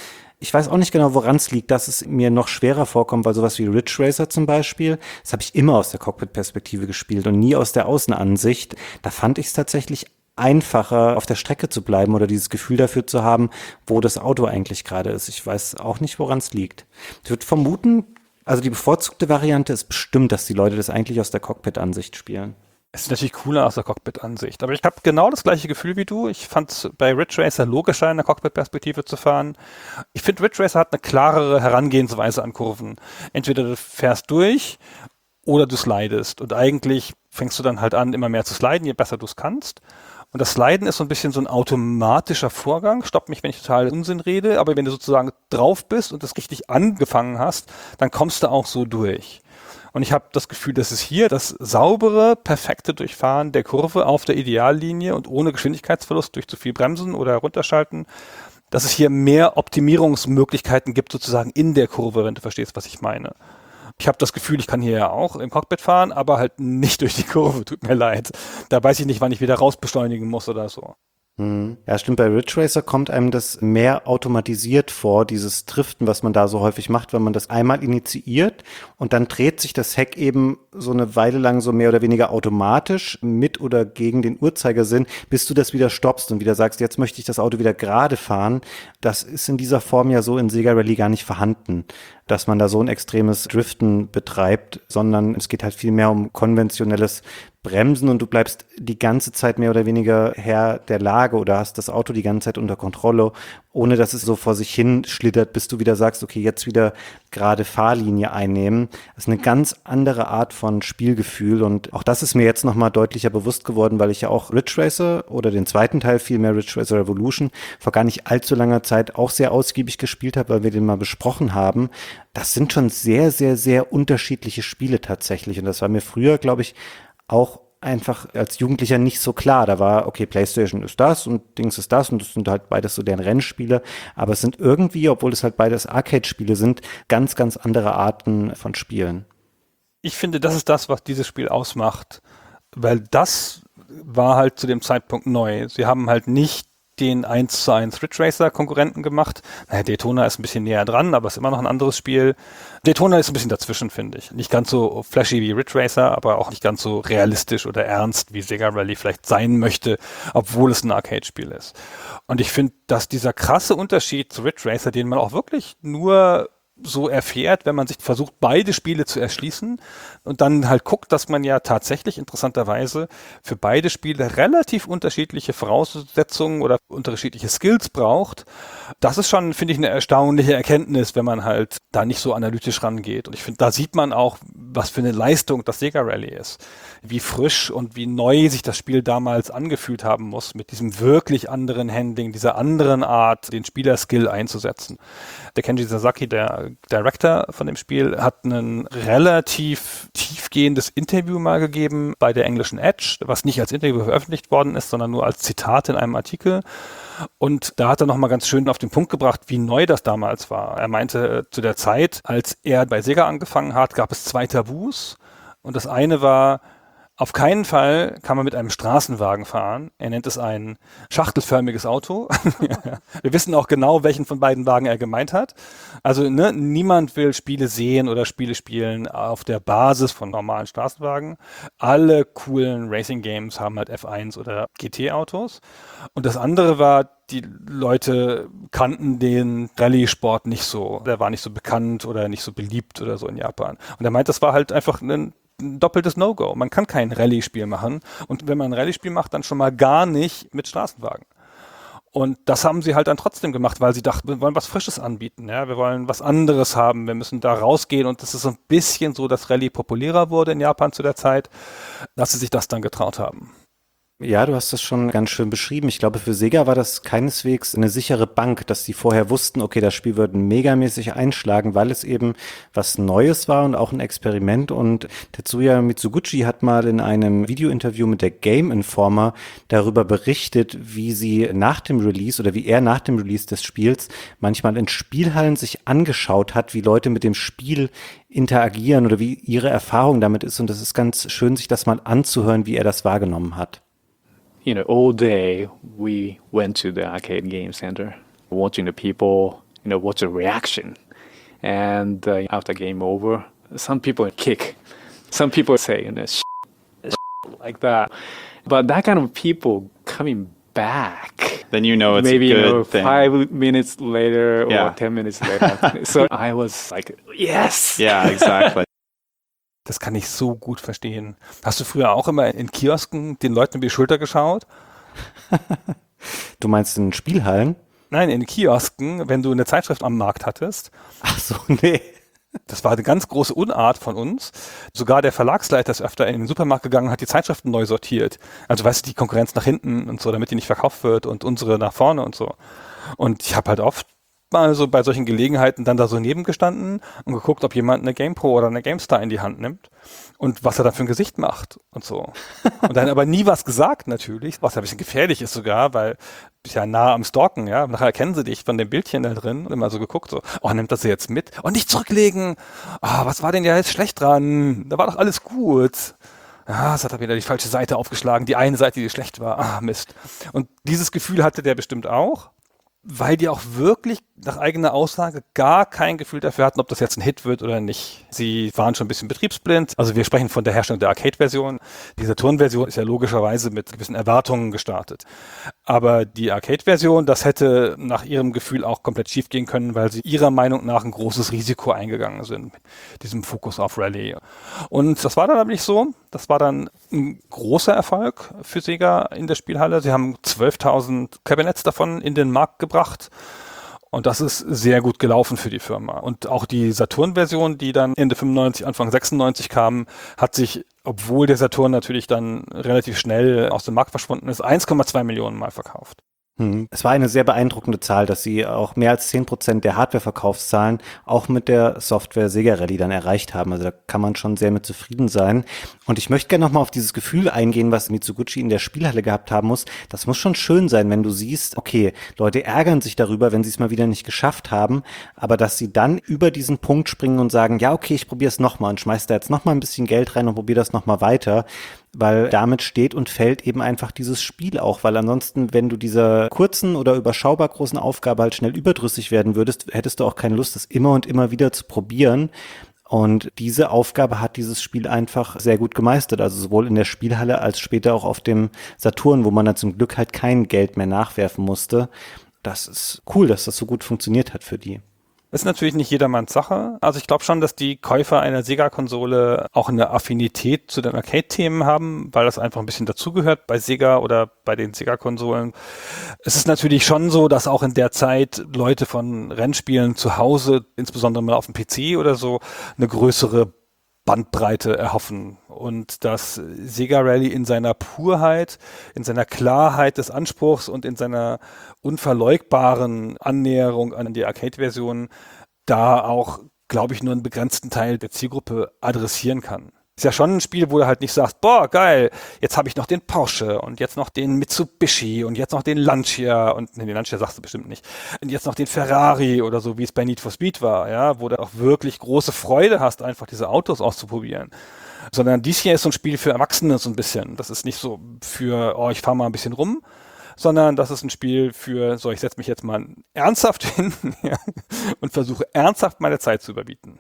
Ich weiß auch nicht genau, woran es liegt, dass es mir noch schwerer vorkommt, weil sowas wie Ridge Racer zum Beispiel, das habe ich immer aus der Cockpit-Perspektive gespielt und nie aus der Außenansicht. Da fand ich es tatsächlich einfacher, auf der Strecke zu bleiben oder dieses Gefühl dafür zu haben, wo das Auto eigentlich gerade ist. Ich weiß auch nicht, woran es liegt. Ich würde vermuten, also die bevorzugte Variante ist bestimmt, dass die Leute das eigentlich aus der Cockpit-Ansicht spielen. Es ist natürlich cooler aus der Cockpit-Ansicht, aber ich habe genau das gleiche Gefühl wie du. Ich fand es bei Ridge Racer logischer, in der Cockpit-Perspektive zu fahren. Ich finde, Ridge Racer hat eine klarere Herangehensweise an Kurven. Entweder du fährst durch oder du slidest. Und eigentlich fängst du dann halt an, immer mehr zu sliden, je besser du es kannst. Und das Sliden ist so ein bisschen so ein automatischer Vorgang. Stopp mich, wenn ich total Unsinn rede, aber wenn du sozusagen drauf bist und das richtig angefangen hast, dann kommst du auch so durch. Und ich habe das Gefühl, dass es hier das saubere, perfekte Durchfahren der Kurve auf der Ideallinie und ohne Geschwindigkeitsverlust durch zu viel Bremsen oder runterschalten, dass es hier mehr Optimierungsmöglichkeiten gibt sozusagen in der Kurve, wenn du verstehst, was ich meine. Ich habe das Gefühl, ich kann hier ja auch im Cockpit fahren, aber halt nicht durch die Kurve, tut mir leid. Da weiß ich nicht, wann ich wieder rausbeschleunigen muss oder so. Ja, stimmt, bei Ridge Racer kommt einem das mehr automatisiert vor, dieses Driften, was man da so häufig macht, wenn man das einmal initiiert und dann dreht sich das Heck eben so eine Weile lang so mehr oder weniger automatisch mit oder gegen den Uhrzeigersinn, bis du das wieder stoppst und wieder sagst, jetzt möchte ich das Auto wieder gerade fahren. Das ist in dieser Form ja so in Sega Rally gar nicht vorhanden, dass man da so ein extremes Driften betreibt, sondern es geht halt viel mehr um konventionelles Bremsen und du bleibst die ganze Zeit mehr oder weniger Herr der Lage oder hast das Auto die ganze Zeit unter Kontrolle, ohne dass es so vor sich hin schlittert, bis du wieder sagst, okay, jetzt wieder gerade Fahrlinie einnehmen. Das ist eine ganz andere Art von Spielgefühl und auch das ist mir jetzt nochmal deutlicher bewusst geworden, weil ich ja auch Ridge Racer oder den zweiten Teil vielmehr Ridge Racer Revolution vor gar nicht allzu langer Zeit auch sehr ausgiebig gespielt habe, weil wir den mal besprochen haben. Das sind schon sehr, sehr, sehr unterschiedliche Spiele tatsächlich und das war mir früher, glaube ich, auch einfach als Jugendlicher nicht so klar. Da war, okay, PlayStation ist das und Dings ist das und das sind halt beides so deren Rennspiele. Aber es sind irgendwie, obwohl es halt beides Arcade-Spiele sind, ganz, ganz andere Arten von Spielen. Ich finde, das ist das, was dieses Spiel ausmacht, weil das war halt zu dem Zeitpunkt neu. Sie haben halt nicht den 1:1 Ridge Racer Konkurrenten gemacht. Naja, Daytona ist ein bisschen näher dran, aber ist immer noch ein anderes Spiel. Daytona ist ein bisschen dazwischen, finde ich. Nicht ganz so flashy wie Ridge Racer, aber auch nicht ganz so realistisch oder ernst, wie Sega Rally vielleicht sein möchte, obwohl es ein Arcade-Spiel ist. Und ich finde, dass dieser krasse Unterschied zu Ridge Racer, den man auch wirklich nur so erfährt, wenn man sich versucht, beide Spiele zu erschließen und dann halt guckt, dass man ja tatsächlich interessanterweise für beide Spiele relativ unterschiedliche Voraussetzungen oder unterschiedliche Skills braucht. Das ist schon, finde ich, eine erstaunliche Erkenntnis, wenn man halt da nicht so analytisch rangeht. Und ich finde, da sieht man auch, was für eine Leistung das Sega Rally ist. Wie frisch und wie neu sich das Spiel damals angefühlt haben muss, mit diesem wirklich anderen Handling, dieser anderen Art, den Spielerskill einzusetzen. Der Kenji Sasaki, der Director von dem Spiel, hat ein relativ tiefgehendes Interview mal gegeben bei der englischen Edge, was nicht als Interview veröffentlicht worden ist, sondern nur als Zitat in einem Artikel. Und da hat er nochmal ganz schön auf den Punkt gebracht, wie neu das damals war. Er meinte, zu der Zeit, als er bei Sega angefangen hat, gab es 2 Tabus. Und das eine war, auf keinen Fall kann man mit einem Straßenwagen fahren. Er nennt es ein schachtelförmiges Auto. Wir wissen auch genau, welchen von beiden Wagen er gemeint hat. Also niemand will Spiele sehen oder Spiele spielen auf der Basis von normalen Straßenwagen. Alle coolen Racing-Games haben halt F1 oder GT-Autos. Und das andere war, die Leute kannten den Rallye-Sport nicht so. Der war nicht so bekannt oder nicht so beliebt oder so in Japan. Und er meint, das war halt einfach ein doppeltes No-Go. Man kann kein Rallye-Spiel machen und wenn man ein Rallye-Spiel macht, dann schon mal gar nicht mit Straßenwagen. Und das haben sie halt dann trotzdem gemacht, weil sie dachten, wir wollen was Frisches anbieten, ja, wir wollen was anderes haben, wir müssen da rausgehen und das ist so ein bisschen so, dass Rallye populärer wurde in Japan zu der Zeit, dass sie sich das dann getraut haben. Ja, du hast das schon ganz schön beschrieben. Ich glaube, für Sega war das keineswegs eine sichere Bank, dass die vorher wussten, okay, das Spiel wird megamäßig einschlagen, weil es eben was Neues war und auch ein Experiment. Und Tetsuya Mitsuguchi hat mal in einem Videointerview mit der Game Informer darüber berichtet, wie sie nach dem Release oder wie er nach dem Release des Spiels manchmal in Spielhallen sich angeschaut hat, wie Leute mit dem Spiel interagieren oder wie ihre Erfahrung damit ist. Und das ist ganz schön, sich das mal anzuhören, wie er das wahrgenommen hat. All day we went to the arcade game center, watching the people watch a reaction. And after game over, some people kick. Some people say, like that. But that kind of people coming back. Then you know it's maybe a good thing. 5 minutes later Yeah. or 10 minutes later. So I was like, yes. Yeah, exactly. Das kann ich so gut verstehen. Hast du früher auch immer in Kiosken den Leuten über die Schulter geschaut? Du meinst in Spielhallen? Nein, in Kiosken, wenn du eine Zeitschrift am Markt hattest. Ach so, nee. Das war eine ganz große Unart von uns. Sogar der Verlagsleiter ist öfter in den Supermarkt gegangen und hat die Zeitschriften neu sortiert. Also weißt du, die Konkurrenz nach hinten und so, damit die nicht verkauft wird und unsere nach vorne und so. Und ich habe halt oft mal so bei solchen Gelegenheiten dann da so nebengestanden und geguckt, ob jemand eine GamePro oder eine GameStar in die Hand nimmt und was er da für ein Gesicht macht und so. Und dann aber nie was gesagt natürlich, was ja ein bisschen gefährlich ist sogar, weil du bist ja nah am Stalken, ja. Nachher erkennen sie dich von dem Bildchen da drin und immer so geguckt, so, oh, nimmt das sie jetzt mit? Oh, nicht zurücklegen! Oh, was war denn ja jetzt schlecht dran? Da war doch alles gut. Ah, es hat er wieder die falsche Seite aufgeschlagen, die eine Seite, die schlecht war. Ah, Mist. Und dieses Gefühl hatte der bestimmt auch, weil die auch wirklich nach eigener Aussage gar kein Gefühl dafür hatten, ob das jetzt ein Hit wird oder nicht. Sie waren schon ein bisschen betriebsblind. Also wir sprechen von der Herstellung der Arcade-Version. Die Saturn-Version ist ja logischerweise mit gewissen Erwartungen gestartet. Aber die Arcade-Version, das hätte nach ihrem Gefühl auch komplett schief gehen können, weil sie ihrer Meinung nach ein großes Risiko eingegangen sind mit diesem Fokus auf Rallye. Und das war dann aber nicht so. Das war dann ein großer Erfolg für Sega in der Spielhalle. Sie haben 12.000 Cabinets davon in den Markt gebracht. Und das ist sehr gut gelaufen für die Firma. Und auch die Saturn-Version, die dann Ende 95, Anfang 96 kam, hat sich, obwohl der Saturn natürlich dann relativ schnell aus dem Markt verschwunden ist, 1,2 Millionen Mal verkauft. Es war eine sehr beeindruckende Zahl, dass sie auch mehr als 10% der Hardware-Verkaufszahlen auch mit der Software Sega Rally dann erreicht haben. Also da kann man schon sehr mit zufrieden sein. Und ich möchte gerne nochmal auf dieses Gefühl eingehen, was Mizuguchi in der Spielhalle gehabt haben muss. Das muss schon schön sein, wenn du siehst, okay, Leute ärgern sich darüber, wenn sie es mal wieder nicht geschafft haben, aber dass sie dann über diesen Punkt springen und sagen, ja, okay, ich probiere es nochmal und schmeiß da jetzt nochmal ein bisschen Geld rein und probiere das nochmal weiter. Weil damit steht und fällt eben einfach dieses Spiel auch, weil ansonsten, wenn du dieser kurzen oder überschaubar großen Aufgabe halt schnell überdrüssig werden würdest, hättest du auch keine Lust, das immer und immer wieder zu probieren. Und diese Aufgabe hat dieses Spiel einfach sehr gut gemeistert, also sowohl in der Spielhalle als später auch auf dem Saturn, wo man dann zum Glück halt kein Geld mehr nachwerfen musste. Das ist cool, dass das so gut funktioniert hat für die. Ist natürlich nicht jedermanns Sache. Also ich glaube schon, dass die Käufer einer Sega-Konsole auch eine Affinität zu den Arcade-Themen haben, weil das einfach ein bisschen dazugehört bei Sega oder bei den Sega-Konsolen. Es ist natürlich schon so, dass auch in der Zeit Leute von Rennspielen zu Hause, insbesondere mal auf dem PC oder so, eine größere Bandbreite erhoffen und dass Sega Rally in seiner Purheit, in seiner Klarheit des Anspruchs und in seiner unverleugbaren Annäherung an die Arcade-Version da auch, glaube ich, nur einen begrenzten Teil der Zielgruppe adressieren kann. Ist ja schon ein Spiel, wo du halt nicht sagst, boah, geil, jetzt habe ich noch den Porsche und jetzt noch den Mitsubishi und jetzt noch den Lancia und den Lancia sagst du bestimmt nicht und jetzt noch den Ferrari oder so, wie es bei Need for Speed war, ja, wo du auch wirklich große Freude hast, einfach diese Autos auszuprobieren. Sondern dies hier ist so ein Spiel für Erwachsene so ein bisschen. Das ist nicht so für, oh, ich fahre mal ein bisschen rum, sondern das ist ein Spiel für, so, ich setze mich jetzt mal ernsthaft hin ja, und versuche ernsthaft meine Zeit zu überbieten.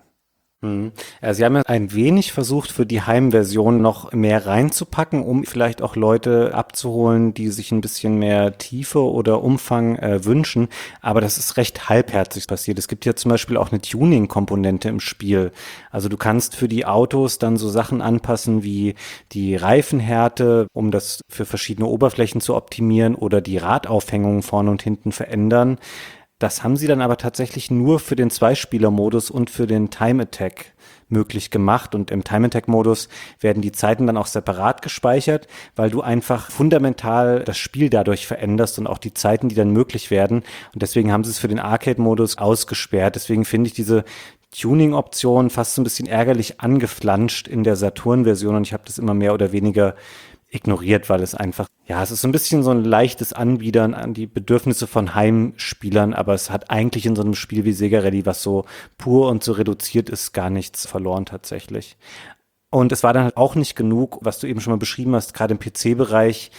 Ja, Sie haben ja ein wenig versucht, für die Heimversion noch mehr reinzupacken, um vielleicht auch Leute abzuholen, die sich ein bisschen mehr Tiefe oder Umfang wünschen. Aber das ist recht halbherzig passiert. Es gibt ja zum Beispiel auch eine Tuning-Komponente im Spiel. Also du kannst für die Autos dann so Sachen anpassen wie die Reifenhärte, um das für verschiedene Oberflächen zu optimieren oder die Radaufhängung vorne und hinten verändern. Das haben sie dann aber tatsächlich nur für den Zweispieler-Modus und für den Time Attack möglich gemacht. Und im Time Attack-Modus werden die Zeiten dann auch separat gespeichert, weil du einfach fundamental das Spiel dadurch veränderst und auch die Zeiten, die dann möglich werden. Und deswegen haben sie es für den Arcade-Modus ausgesperrt. Deswegen finde ich diese Tuning-Option fast so ein bisschen ärgerlich angeflanscht in der Saturn-Version. Und ich habe das immer mehr oder weniger ignoriert, weil es einfach, ja, es ist so ein bisschen so ein leichtes Anbiedern an die Bedürfnisse von Heimspielern, aber es hat eigentlich in so einem Spiel wie Sega Rally, was so pur und so reduziert ist, gar nichts verloren tatsächlich. Und es war dann halt auch nicht genug, was du eben schon mal beschrieben hast, gerade im PC-Bereich,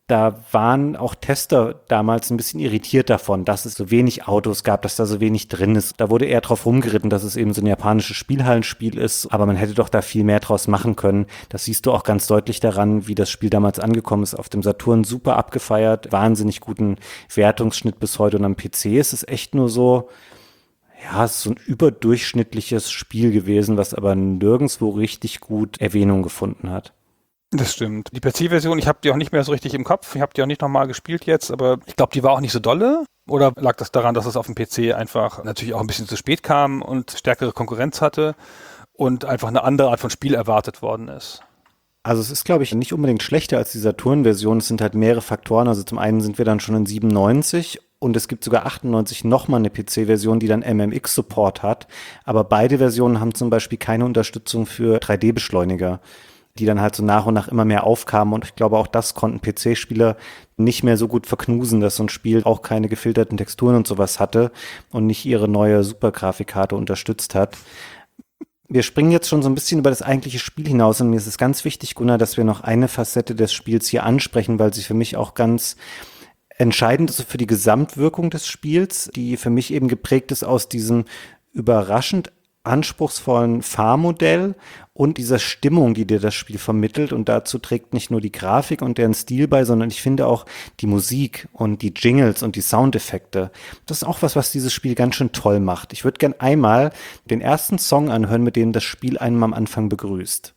Da waren auch Tester damals ein bisschen irritiert davon, dass es so wenig Autos gab, dass da so wenig drin ist. Da wurde eher drauf rumgeritten, dass es eben so ein japanisches Spielhallenspiel ist, aber man hätte doch da viel mehr draus machen können. Das siehst du auch ganz deutlich daran, wie das Spiel damals angekommen ist. Auf dem Saturn super abgefeiert, wahnsinnig guten Wertungsschnitt bis heute und am PC ist es echt nur so, ja, es ist so ein überdurchschnittliches Spiel gewesen, was aber nirgendwo richtig gut Erwähnung gefunden hat. Das stimmt. Die PC-Version, ich habe die auch nicht mehr so richtig im Kopf. Ich habe die auch nicht nochmal gespielt jetzt, aber ich glaube, die war auch nicht so dolle. Oder lag das daran, dass es auf dem PC einfach natürlich auch ein bisschen zu spät kam und stärkere Konkurrenz hatte und einfach eine andere Art von Spiel erwartet worden ist? Also es ist, glaube ich, nicht unbedingt schlechter als die Saturn-Version. Es sind halt mehrere Faktoren. Also zum einen sind wir dann schon in 97 und es gibt sogar 98 nochmal eine PC-Version, die dann MMX-Support hat. Aber beide Versionen haben zum Beispiel keine Unterstützung für 3D-Beschleuniger, die dann halt so nach und nach immer mehr aufkamen. Und ich glaube, auch das konnten PC-Spieler nicht mehr so gut verknusen, dass so ein Spiel auch keine gefilterten Texturen und sowas hatte und nicht ihre neue Super-Grafikkarte unterstützt hat. Wir springen jetzt schon so ein bisschen über das eigentliche Spiel hinaus und mir ist es ganz wichtig, Gunnar, dass wir noch eine Facette des Spiels hier ansprechen, weil sie für mich auch ganz entscheidend ist für die Gesamtwirkung des Spiels, die für mich eben geprägt ist aus diesem überraschend anspruchsvollen Fahrmodell und dieser Stimmung, die dir das Spiel vermittelt. Und dazu trägt nicht nur die Grafik und deren Stil bei, sondern ich finde auch die Musik und die Jingles und die Soundeffekte. Das ist auch was dieses Spiel ganz schön toll macht. Ich würde gern einmal den ersten Song anhören, mit dem das Spiel einen am Anfang begrüßt.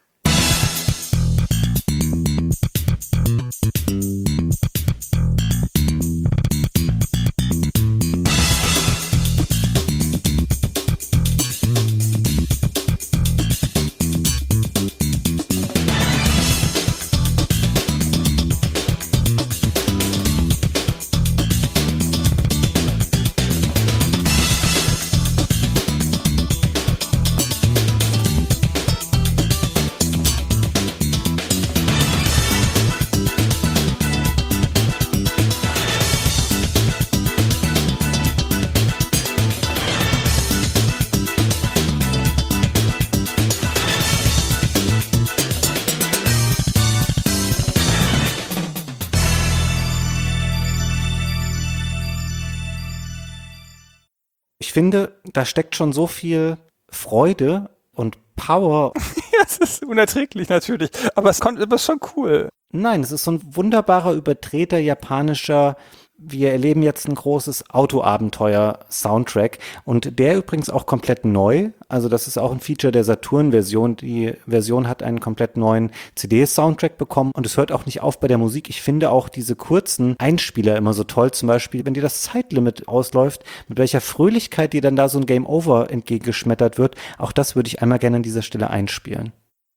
Ich finde, da steckt schon so viel Freude und Power. Ja, es ist unerträglich natürlich, aber es ist schon cool. Nein, es ist so ein wunderbarer, überdrehter japanischer, wir erleben jetzt ein großes Autoabenteuer-Soundtrack und der übrigens auch komplett neu. Also das ist auch ein Feature der Saturn-Version. Die Version hat einen komplett neuen CD-Soundtrack bekommen und es hört auch nicht auf bei der Musik. Ich finde auch diese kurzen Einspieler immer so toll. Zum Beispiel, wenn dir das Zeitlimit ausläuft, mit welcher Fröhlichkeit dir dann da so ein Game Over entgegengeschmettert wird. Auch das würde ich einmal gerne an dieser Stelle einspielen.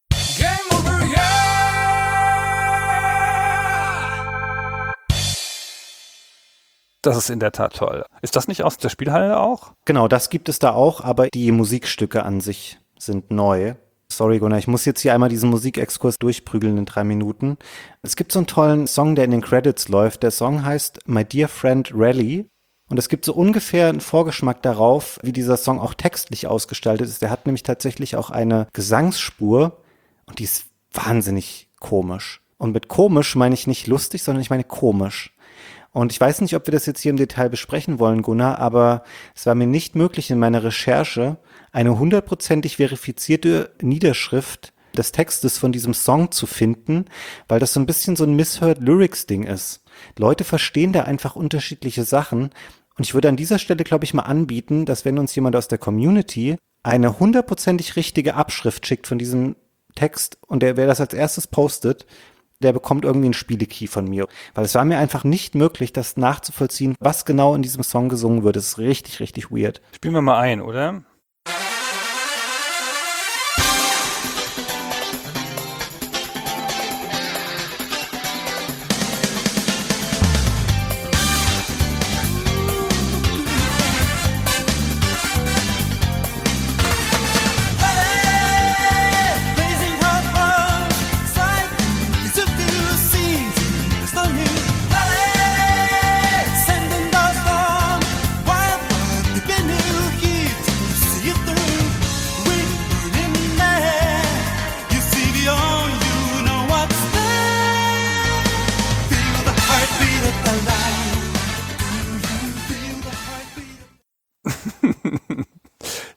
Das ist in der Tat toll. Ist das nicht aus der Spielhalle auch? Genau, das gibt es da auch, aber die Musikstücke an sich sind neu. Sorry, Gunnar, ich muss jetzt hier einmal diesen Musikexkurs durchprügeln in 3 Minuten. Es gibt so einen tollen Song, der in den Credits läuft. Der Song heißt My Dear Friend Rally. Und es gibt so ungefähr einen Vorgeschmack darauf, wie dieser Song auch textlich ausgestaltet ist. Der hat nämlich tatsächlich auch eine Gesangsspur und die ist wahnsinnig komisch. Und mit komisch meine ich nicht lustig, sondern ich meine komisch. Und ich weiß nicht, ob wir das jetzt hier im Detail besprechen wollen, Gunnar, aber es war mir nicht möglich in meiner Recherche eine 100%ig verifizierte Niederschrift des Textes von diesem Song zu finden, weil das so ein bisschen so ein Misheard Lyrics-Ding ist. Leute verstehen da einfach unterschiedliche Sachen und ich würde an dieser Stelle, glaube ich, mal anbieten, dass wenn uns jemand aus der Community eine 100%ig richtige Abschrift schickt von diesem Text und wer das als erstes postet, der bekommt irgendwie einen Spielekey von mir. Weil es war mir einfach nicht möglich, das nachzuvollziehen, was genau in diesem Song gesungen wird. Das ist richtig, richtig weird. Spielen wir mal ein, oder?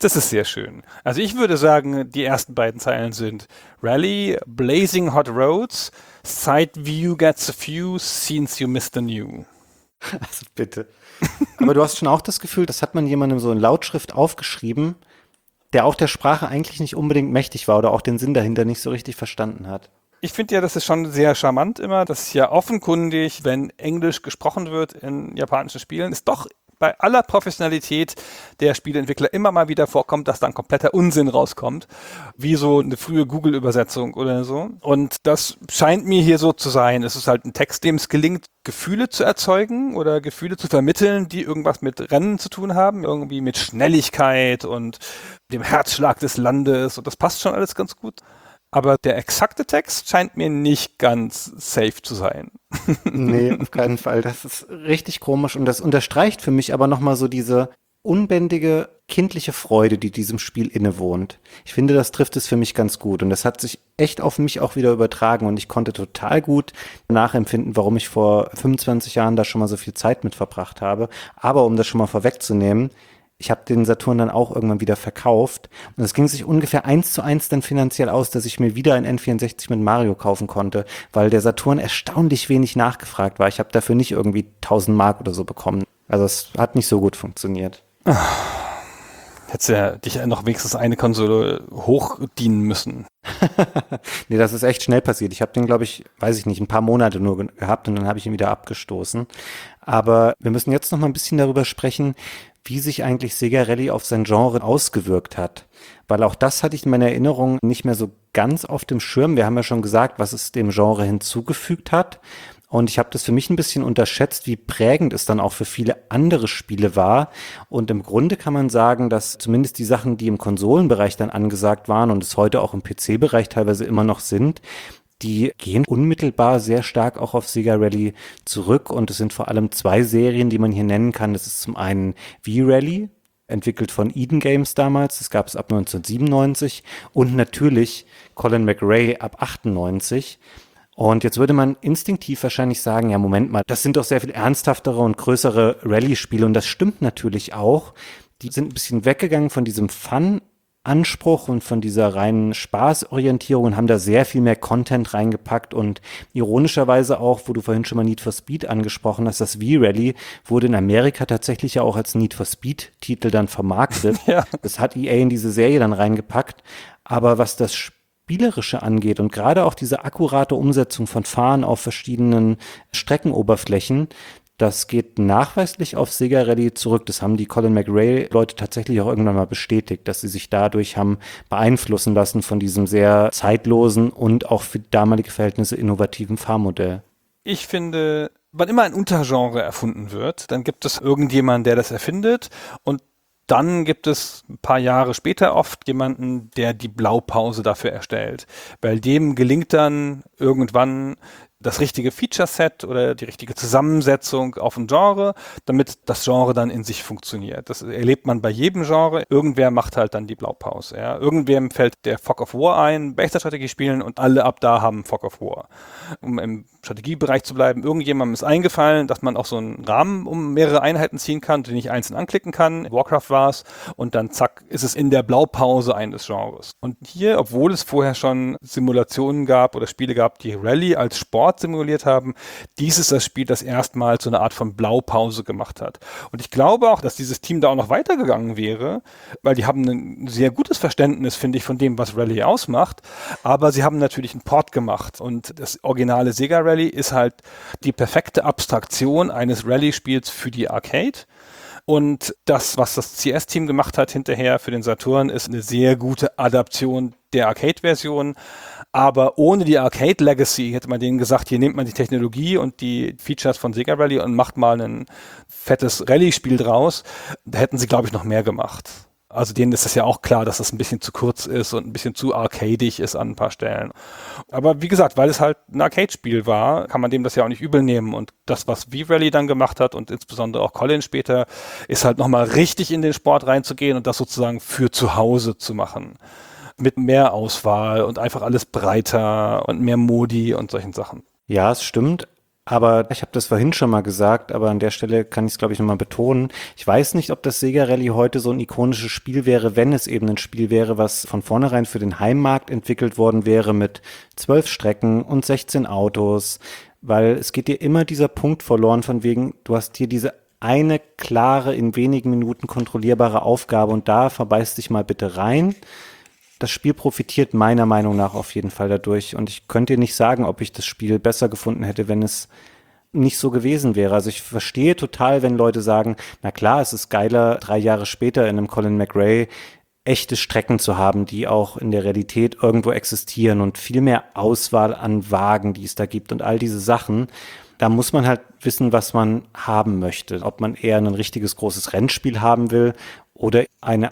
Das ist sehr schön. Also ich würde sagen, die ersten beiden Zeilen sind Rally, Blazing Hot Roads, Side View gets a few, Scenes you missed the new. Also bitte. Aber du hast schon auch das Gefühl, das hat man jemandem so in Lautschrift aufgeschrieben, der auch der Sprache eigentlich nicht unbedingt mächtig war oder auch den Sinn dahinter nicht so richtig verstanden hat. Ich finde ja, das ist schon sehr charmant immer. Das ist ja offenkundig, wenn Englisch gesprochen wird in japanischen Spielen, ist doch bei aller Professionalität der Spieleentwickler immer mal wieder vorkommt, dass dann kompletter Unsinn rauskommt, wie so eine frühe Google-Übersetzung oder so. Und das scheint mir hier so zu sein. Es ist halt ein Text, dem es gelingt, Gefühle zu erzeugen oder Gefühle zu vermitteln, die irgendwas mit Rennen zu tun haben, irgendwie mit Schnelligkeit und dem Herzschlag des Landes. Und das passt schon alles ganz gut. Aber der exakte Text scheint mir nicht ganz safe zu sein. Nee, auf keinen Fall. Das ist richtig komisch und das unterstreicht für mich aber nochmal so diese unbändige kindliche Freude, die diesem Spiel innewohnt. Ich finde, das trifft es für mich ganz gut und das hat sich echt auf mich auch wieder übertragen und ich konnte total gut nachempfinden, warum ich vor 25 Jahren da schon mal so viel Zeit mit verbracht habe. Aber um das schon mal vorwegzunehmen, ich habe den Saturn dann auch irgendwann wieder verkauft und es ging sich ungefähr 1:1 dann finanziell aus, dass ich mir wieder ein N64 mit Mario kaufen konnte, weil der Saturn erstaunlich wenig nachgefragt war. Ich habe dafür nicht irgendwie 1000 Mark oder so bekommen. Also es hat nicht so gut funktioniert. Hättest ja dich noch wenigstens eine Konsole hochdienen müssen. Nee, das ist echt schnell passiert. Ich habe den, glaube ich, weiß ich nicht, ein paar Monate nur gehabt und dann habe ich ihn wieder abgestoßen. Aber wir müssen jetzt noch mal ein bisschen darüber sprechen, wie sich eigentlich Sega Rally auf sein Genre ausgewirkt hat. Weil auch das hatte ich in meiner Erinnerung nicht mehr so ganz auf dem Schirm. Wir haben ja schon gesagt, was es dem Genre hinzugefügt hat. Und ich habe das für mich ein bisschen unterschätzt, wie prägend es dann auch für viele andere Spiele war. Und im Grunde kann man sagen, dass zumindest die Sachen, die im Konsolenbereich dann angesagt waren und es heute auch im PC-Bereich teilweise immer noch sind, die gehen unmittelbar sehr stark auch auf Sega Rally zurück. Und es sind vor allem zwei Serien, die man hier nennen kann. Das ist zum einen V-Rally, entwickelt von Eden Games damals. Das gab es ab 1997. Und natürlich Colin McRae ab 98. Und jetzt würde man instinktiv wahrscheinlich sagen, ja, Moment mal, das sind doch sehr viel ernsthaftere und größere Rallye-Spiele und das stimmt natürlich auch. Die sind ein bisschen weggegangen von diesem Fun-Anspruch und von dieser reinen Spaßorientierung und haben da sehr viel mehr Content reingepackt und ironischerweise auch, wo du vorhin schon mal Need for Speed angesprochen hast, das V-Rally wurde in Amerika tatsächlich ja auch als Need for Speed-Titel dann vermarktet. Ja. Das hat EA in diese Serie dann reingepackt. Aber was das Spielerische angeht und gerade auch diese akkurate Umsetzung von Fahren auf verschiedenen Streckenoberflächen, das geht nachweislich auf Sega Rally zurück. Das haben die Colin McRae-Leute tatsächlich auch irgendwann mal bestätigt, dass sie sich dadurch haben beeinflussen lassen von diesem sehr zeitlosen und auch für damalige Verhältnisse innovativen Fahrmodell. Ich finde, wann immer ein Untergenre erfunden wird, dann gibt es irgendjemanden, der das erfindet und dann gibt es ein paar Jahre später oft jemanden, der die Blaupause dafür erstellt. Weil dem gelingt dann irgendwann das richtige Feature-Set oder die richtige Zusammensetzung auf ein Genre, damit das Genre dann in sich funktioniert. Das erlebt man bei jedem Genre. Irgendwer macht halt dann die Blaupause. Ja. Irgendwem fällt der Fog of War ein, Bethesda-Strategie spielen und alle ab da haben Fog of War. Um im Strategiebereich zu bleiben, irgendjemandem ist eingefallen, dass man auch so einen Rahmen um mehrere Einheiten ziehen kann, den ich einzeln anklicken kann. In Warcraft war es und dann zack, ist es in der Blaupause eines Genres. Und hier, obwohl es vorher schon Simulationen gab oder Spiele gab, die Rallye als Sport simuliert haben, dies ist das Spiel, das erstmals so eine Art von Blaupause gemacht hat. Und ich glaube auch, dass dieses Team da auch noch weitergegangen wäre, weil die haben ein sehr gutes Verständnis, finde ich, von dem, was Rallye ausmacht, aber sie haben natürlich einen Port gemacht und das originale Sega Rally ist halt die perfekte Abstraktion eines Rallye-Spiels für die Arcade. Und das, was das CS-Team gemacht hat hinterher für den Saturn, ist eine sehr gute Adaption der Arcade-Version. Aber ohne die Arcade-Legacy hätte man denen gesagt, hier nimmt man die Technologie und die Features von Sega Rally und macht mal ein fettes Rallye-Spiel draus. Da hätten sie, glaube ich, noch mehr gemacht. Also denen ist es ja auch klar, dass das ein bisschen zu kurz ist und ein bisschen zu arcadig ist an ein paar Stellen. Aber wie gesagt, weil es halt ein Arcade-Spiel war, kann man dem das ja auch nicht übel nehmen. Und das, was V-Rally dann gemacht hat und insbesondere auch Colin später, ist halt nochmal richtig in den Sport reinzugehen und das sozusagen für zu Hause zu machen. Mit mehr Auswahl und einfach alles breiter und mehr Modi und solchen Sachen. Ja, es stimmt. Aber ich habe das vorhin schon mal gesagt, aber an der Stelle kann ich es, glaube ich, nochmal betonen. Ich weiß nicht, ob das Sega Rally heute so ein ikonisches Spiel wäre, wenn es eben ein Spiel wäre, was von vornherein für den Heimmarkt entwickelt worden wäre mit 12 Strecken und 16 Autos, weil es geht dir immer dieser Punkt verloren von wegen, du hast hier diese eine klare, in wenigen Minuten kontrollierbare Aufgabe und da verbeißt dich mal bitte rein. Das Spiel profitiert meiner Meinung nach auf jeden Fall dadurch. Und ich könnte dir nicht sagen, ob ich das Spiel besser gefunden hätte, wenn es nicht so gewesen wäre. Also ich verstehe total, wenn Leute sagen, na klar, es ist geiler, 3 Jahre später in einem Colin McRae echte Strecken zu haben, die auch in der Realität irgendwo existieren und viel mehr Auswahl an Wagen, die es da gibt und all diese Sachen. Da muss man halt wissen, was man haben möchte. Ob man eher ein richtiges großes Rennspiel haben will oder eine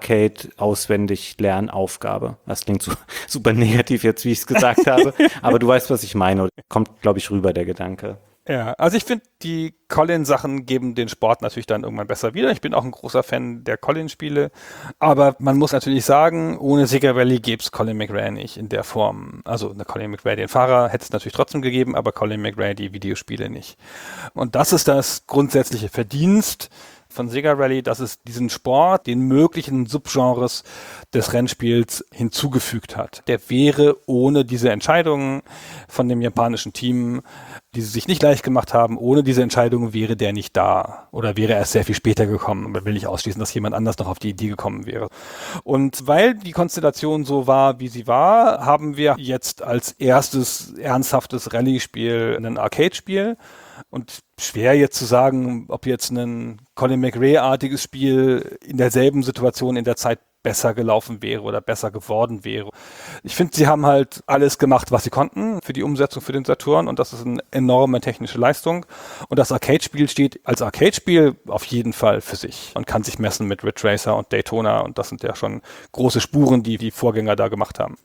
Arcade-Auswendig-Lernaufgabe. Das klingt so super negativ jetzt, wie ich es gesagt habe, aber du weißt, was ich meine. Kommt, glaube ich, rüber, der Gedanke. Ja, also ich finde, die Colin-Sachen geben den Sport natürlich dann irgendwann besser wieder. Ich bin auch ein großer Fan der Colin-Spiele, aber man muss natürlich sagen, ohne Sega Rally gäbe es Colin McRae nicht in der Form. Also eine Colin McRae, den Fahrer, hätte es natürlich trotzdem gegeben, aber Colin McRae, die Videospiele nicht. Und das ist das grundsätzliche Verdienst von Sega Rally, dass es diesen Sport den möglichen Subgenres des Rennspiels hinzugefügt hat. Der wäre ohne diese Entscheidungen von dem japanischen Team, die sie sich nicht leicht gemacht haben, ohne diese Entscheidungen wäre der nicht da oder wäre erst sehr viel später gekommen. Aber will ich ausschließen, dass jemand anders noch auf die Idee gekommen wäre. Und weil die Konstellation so war, wie sie war, haben wir jetzt als erstes ernsthaftes Rallye-Spiel ein Arcade-Spiel. Und schwer jetzt zu sagen, ob jetzt ein Colin McRae-artiges Spiel in derselben Situation in der Zeit besser gelaufen wäre oder besser geworden wäre. Ich finde, sie haben halt alles gemacht, was sie konnten für die Umsetzung für den Saturn und das ist eine enorme technische Leistung. Und das Arcade-Spiel steht als Arcade-Spiel auf jeden Fall für sich und kann sich messen mit Ridge Racer und Daytona und das sind ja schon große Spuren, die die Vorgänger da gemacht haben.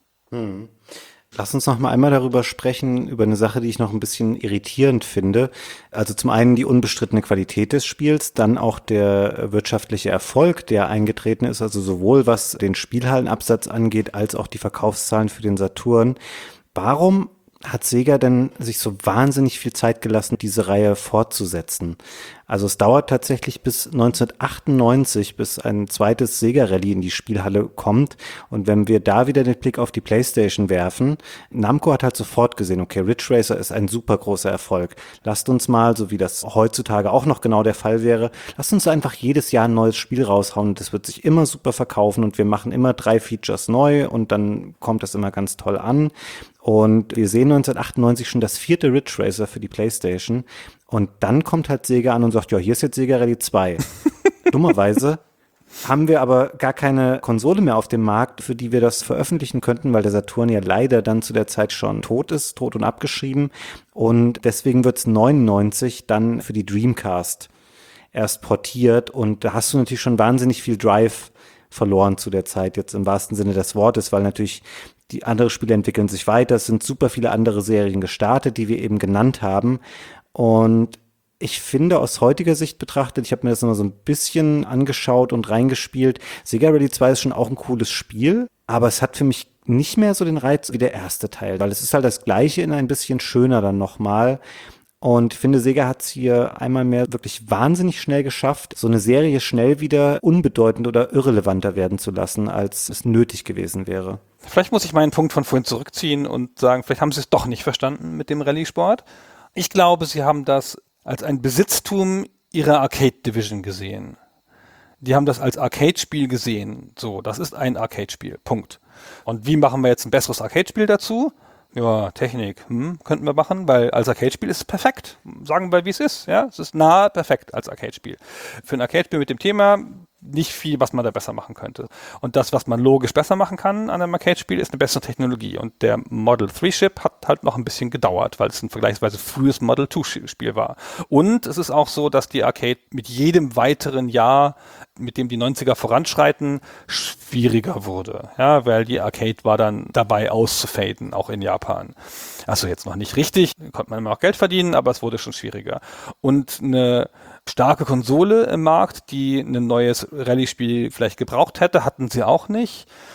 Lass uns noch mal einmal darüber sprechen, über eine Sache, die ich noch ein bisschen irritierend finde. Also zum einen die unbestrittene Qualität des Spiels, dann auch der wirtschaftliche Erfolg, der eingetreten ist, also sowohl was den Spielhallenabsatz angeht, als auch die Verkaufszahlen für den Saturn. Warum hat Sega denn sich so wahnsinnig viel Zeit gelassen, diese Reihe fortzusetzen? Also es dauert tatsächlich bis 1998, bis ein zweites Sega Rally in die Spielhalle kommt. Und wenn wir da wieder den Blick auf die PlayStation werfen, Namco hat halt sofort gesehen, okay, Ridge Racer ist ein super großer Erfolg. Lasst uns mal, so wie das heutzutage auch noch genau der Fall wäre, lasst uns einfach jedes Jahr ein neues Spiel raushauen. Das wird sich immer super verkaufen und wir machen immer 3 Features neu und dann kommt das immer ganz toll an. Und wir sehen 1998 schon das 4. Ridge Racer für die PlayStation. Und dann kommt halt Sega an und sagt, ja, hier ist jetzt Sega Rally 2. Dummerweise haben wir aber gar keine Konsole mehr auf dem Markt, für die wir das veröffentlichen könnten, weil der Saturn ja leider dann zu der Zeit schon tot und abgeschrieben. Und deswegen wird's 99 dann für die Dreamcast erst portiert. Und da hast du natürlich schon wahnsinnig viel Drive verloren zu der Zeit, jetzt im wahrsten Sinne des Wortes, weil natürlich die anderen Spiele entwickeln sich weiter. Es sind super viele andere Serien gestartet, die wir eben genannt haben. Und ich finde, aus heutiger Sicht betrachtet, ich habe mir das immer so ein bisschen angeschaut und reingespielt, Sega Rally 2 ist schon auch ein cooles Spiel, aber es hat für mich nicht mehr so den Reiz wie der erste Teil, weil es ist halt das Gleiche in ein bisschen schöner dann nochmal. Und ich finde, Sega hat es hier einmal mehr wirklich wahnsinnig schnell geschafft, so eine Serie schnell wieder unbedeutend oder irrelevanter werden zu lassen, als es nötig gewesen wäre. Vielleicht muss ich meinen Punkt von vorhin zurückziehen und sagen, vielleicht haben sie es doch nicht verstanden mit dem Rallye-Sport. Ich glaube, sie haben das als ein Besitztum ihrer Arcade-Division gesehen. Die haben das als Arcade-Spiel gesehen. So, das ist ein Arcade-Spiel. Punkt. Und wie machen wir jetzt ein besseres Arcade-Spiel dazu? Ja, Technik, könnten wir machen, weil als Arcade-Spiel ist es perfekt. Sagen wir, wie es ist. Ja, es ist nahe perfekt als Arcade-Spiel. Für ein Arcade-Spiel mit dem Thema nicht viel, was man da besser machen könnte. Und das, was man logisch besser machen kann an einem Arcade-Spiel, ist eine bessere Technologie. Und der Model 3-Chip hat halt noch ein bisschen gedauert, weil es ein vergleichsweise frühes Model 2-Spiel war. Und es ist auch so, dass die Arcade mit jedem weiteren Jahr, mit dem die 90er voranschreiten, schwieriger wurde. Ja, weil die Arcade war dann dabei auszufaden, auch in Japan. Also jetzt noch nicht richtig, konnte man immer noch Geld verdienen, aber es wurde schon schwieriger. Und eine starke Konsole im Markt, die ein neues Rallye-Spiel vielleicht gebraucht hätte, hatten sie auch nicht.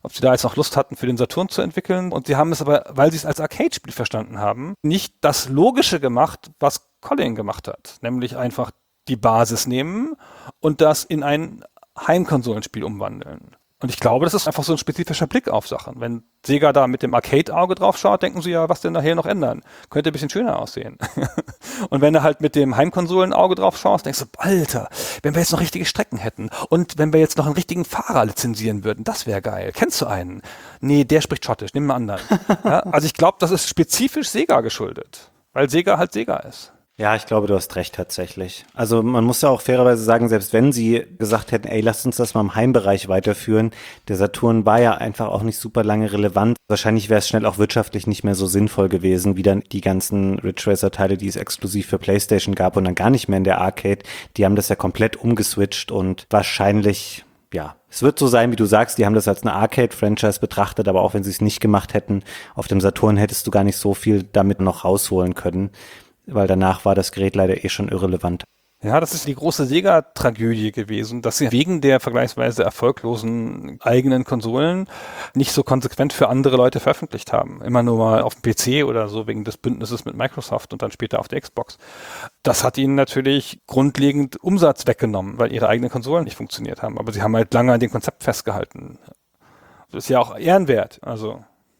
ob sie da jetzt noch Lust hatten, für den Saturn zu entwickeln. Und sie haben es aber, weil sie es als Arcade-Spiel verstanden haben, nicht das Logische gemacht, was Colin gemacht hat. Nämlich einfach die Basis nehmen und das in ein Heimkonsolenspiel umwandeln. Und ich glaube, das ist einfach so ein spezifischer Blick auf Sachen. Wenn Sega da mit dem Arcade-Auge drauf schaut, denken sie ja, was denn nachher noch ändern? Könnte ein bisschen schöner aussehen. Und wenn du halt mit dem Heimkonsolen-Auge drauf schaust, denkst du, Alter, wenn wir jetzt noch richtige Strecken hätten und wenn wir jetzt noch einen richtigen Fahrer lizenzieren würden, das wäre geil. Kennst du einen? Nee, der spricht Schottisch, nimm mal einen anderen. Ja, also ich glaube, das ist spezifisch Sega geschuldet, weil Sega halt Sega ist. Ja, ich glaube, du hast recht tatsächlich. Also man muss ja auch fairerweise sagen, selbst wenn sie gesagt hätten, ey, lasst uns das mal im Heimbereich weiterführen, der Saturn war ja einfach auch nicht super lange relevant. Wahrscheinlich wäre es schnell auch wirtschaftlich nicht mehr so sinnvoll gewesen, wie dann die ganzen Ridge Racer Teile, die es exklusiv für PlayStation gab und dann gar nicht mehr in der Arcade. Die haben das ja komplett umgeswitcht und wahrscheinlich, ja, es wird so sein, wie du sagst, die haben das als eine Arcade-Franchise betrachtet, aber auch wenn sie es nicht gemacht hätten, auf dem Saturn hättest du gar nicht so viel damit noch rausholen können. Weil danach war das Gerät leider schon irrelevant. Ja, das ist die große Sega-Tragödie gewesen, dass sie wegen der vergleichsweise erfolglosen eigenen Konsolen nicht so konsequent für andere Leute veröffentlicht haben. Immer nur mal auf dem PC oder so wegen des Bündnisses mit Microsoft und dann später auf der Xbox. Das hat ihnen natürlich grundlegend Umsatz weggenommen, weil ihre eigenen Konsolen nicht funktioniert haben. Aber sie haben halt lange an dem Konzept festgehalten. Das ist ja auch ehrenwert. Also,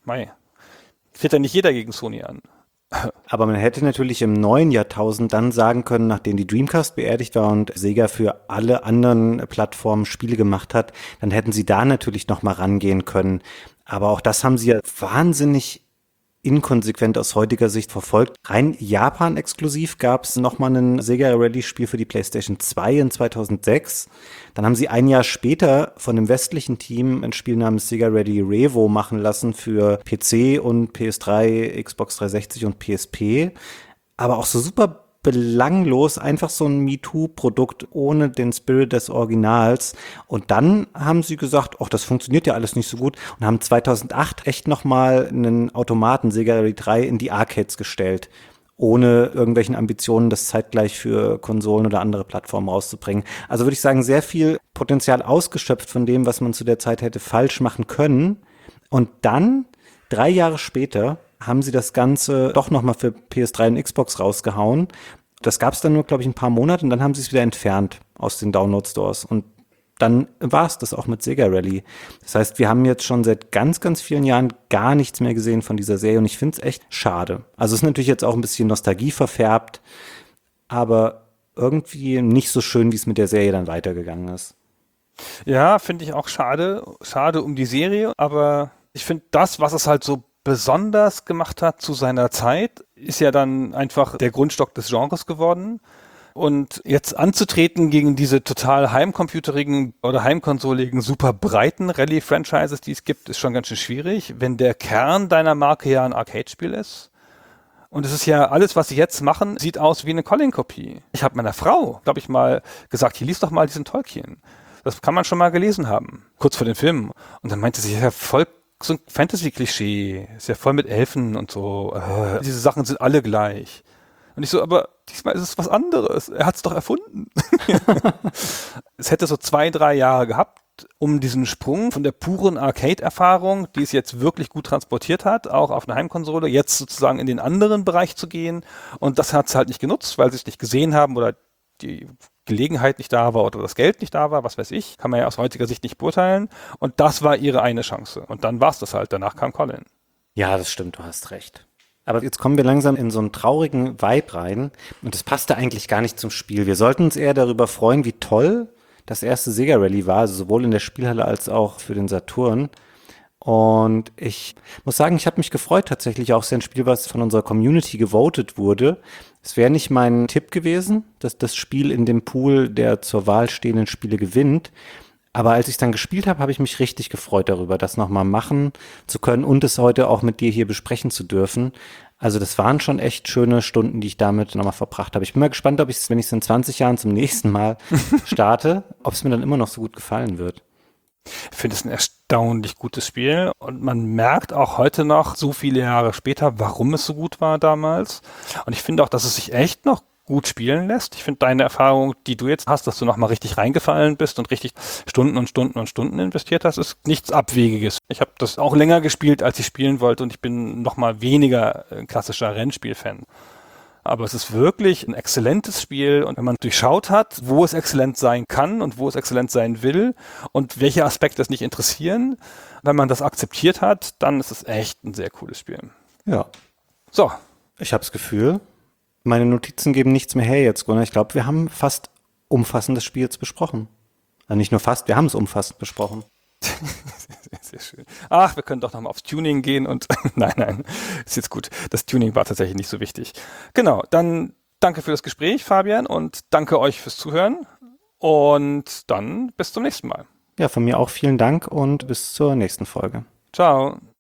tritt ja nicht jeder gegen Sony an. Aber man hätte natürlich im neuen Jahrtausend dann sagen können, nachdem die Dreamcast beerdigt war und Sega für alle anderen Plattformen Spiele gemacht hat, dann hätten sie da natürlich noch mal rangehen können. Aber auch das haben sie ja wahnsinnig inkonsequent aus heutiger Sicht verfolgt. Rein Japan-exklusiv gab es nochmal ein Sega Rally-Spiel für die PlayStation 2 in 2006. Dann haben sie ein Jahr später von dem westlichen Team ein Spiel namens Sega Rally Revo machen lassen für PC und PS3, Xbox 360 und PSP. Aber auch so super belanglos, einfach so ein MeToo-Produkt ohne den Spirit des Originals. Und dann haben sie gesagt, ach, das funktioniert ja alles nicht so gut und haben 2008 echt nochmal einen Automaten Sega Rally 3 in die Arcades gestellt, ohne irgendwelchen Ambitionen, das zeitgleich für Konsolen oder andere Plattformen rauszubringen. Also würde ich sagen, sehr viel Potenzial ausgeschöpft von dem, was man zu der Zeit hätte falsch machen können. Und dann, 3 Jahre später, haben sie das Ganze doch nochmal für PS3 und Xbox rausgehauen. Das gab es dann nur, glaube ich, ein paar Monate und dann haben sie es wieder entfernt aus den Download-Stores. Und dann war es das auch mit Sega Rally. Das heißt, wir haben jetzt schon seit ganz, ganz vielen Jahren gar nichts mehr gesehen von dieser Serie und ich finde es echt schade. Also es ist natürlich jetzt auch ein bisschen Nostalgie verfärbt, aber irgendwie nicht so schön, wie es mit der Serie dann weitergegangen ist. Ja, finde ich auch schade. Schade um die Serie, aber ich finde das, was es halt so besonders gemacht hat zu seiner Zeit, ist ja dann einfach der Grundstock des Genres geworden. Und jetzt anzutreten gegen diese total heimcomputerigen oder heimkonsoligen, super breiten Rallye-Franchises, die es gibt, ist schon ganz schön schwierig, wenn der Kern deiner Marke ja ein Arcade-Spiel ist. Und es ist ja alles, was sie jetzt machen, sieht aus wie eine Colin-Kopie. Ich habe meiner Frau, glaube ich, mal gesagt, hier lies doch mal diesen Tolkien. Das kann man schon mal gelesen haben, kurz vor den Filmen. Und dann meinte sie, ja, voll so ein Fantasy-Klischee, ist ja voll mit Elfen und so. Diese Sachen sind alle gleich. Und ich so, aber diesmal ist es was anderes. Er hat es doch erfunden. Es hätte so 2-3 Jahre gehabt, um diesen Sprung von der puren Arcade-Erfahrung, die es jetzt wirklich gut transportiert hat, auch auf eine Heimkonsole, jetzt sozusagen in den anderen Bereich zu gehen. Und das hat es halt nicht genutzt, weil sie es nicht gesehen haben oder die Gelegenheit nicht da war oder das Geld nicht da war, was weiß ich, kann man ja aus heutiger Sicht nicht beurteilen. Und das war ihre eine Chance. Und dann war es das halt. Danach kam Colin. Ja, das stimmt, du hast recht. Aber jetzt kommen wir langsam in so einen traurigen Vibe rein. Und das passte eigentlich gar nicht zum Spiel. Wir sollten uns eher darüber freuen, wie toll das erste Sega Rally war, also sowohl in der Spielhalle als auch für den Saturn. Und ich muss sagen, ich habe mich gefreut tatsächlich auch, sehr ein Spiel, was von unserer Community gewotet wurde. Es wäre nicht mein Tipp gewesen, dass das Spiel in dem Pool der zur Wahl stehenden Spiele gewinnt. Aber als ich es dann gespielt habe, habe ich mich richtig gefreut darüber, das nochmal machen zu können und es heute auch mit dir hier besprechen zu dürfen. Also das waren schon echt schöne Stunden, die ich damit nochmal verbracht habe. Ich bin mal gespannt, ob ich es, wenn ich es in 20 Jahren zum nächsten Mal starte, ob es mir dann immer noch so gut gefallen wird. Ich finde es ein erstaunlich gutes Spiel und man merkt auch heute noch, so viele Jahre später, warum es so gut war damals. Und ich finde auch, dass es sich echt noch gut spielen lässt. Ich finde deine Erfahrung, die du jetzt hast, dass du nochmal richtig reingefallen bist und richtig Stunden und Stunden und Stunden investiert hast, ist nichts Abwegiges. Ich habe das auch länger gespielt, als ich spielen wollte und ich bin nochmal weniger klassischer Rennspiel-Fan. Aber es ist wirklich ein exzellentes Spiel und wenn man durchschaut hat, wo es exzellent sein kann und wo es exzellent sein will und welche Aspekte es nicht interessieren, wenn man das akzeptiert hat, dann ist es echt ein sehr cooles Spiel. Ja. So. Ich habe das Gefühl, meine Notizen geben nichts mehr her jetzt, Gunnar. Ich glaube, wir haben fast umfassend des Spiels besprochen. Also nicht nur fast, wir haben es umfassend besprochen. Sehr schön. Ach, wir können doch nochmal aufs Tuning gehen und nein, ist jetzt gut. Das Tuning war tatsächlich nicht so wichtig. Genau, dann danke für das Gespräch, Fabian, und danke euch fürs Zuhören und dann bis zum nächsten Mal. Ja, von mir auch vielen Dank und bis zur nächsten Folge. Ciao.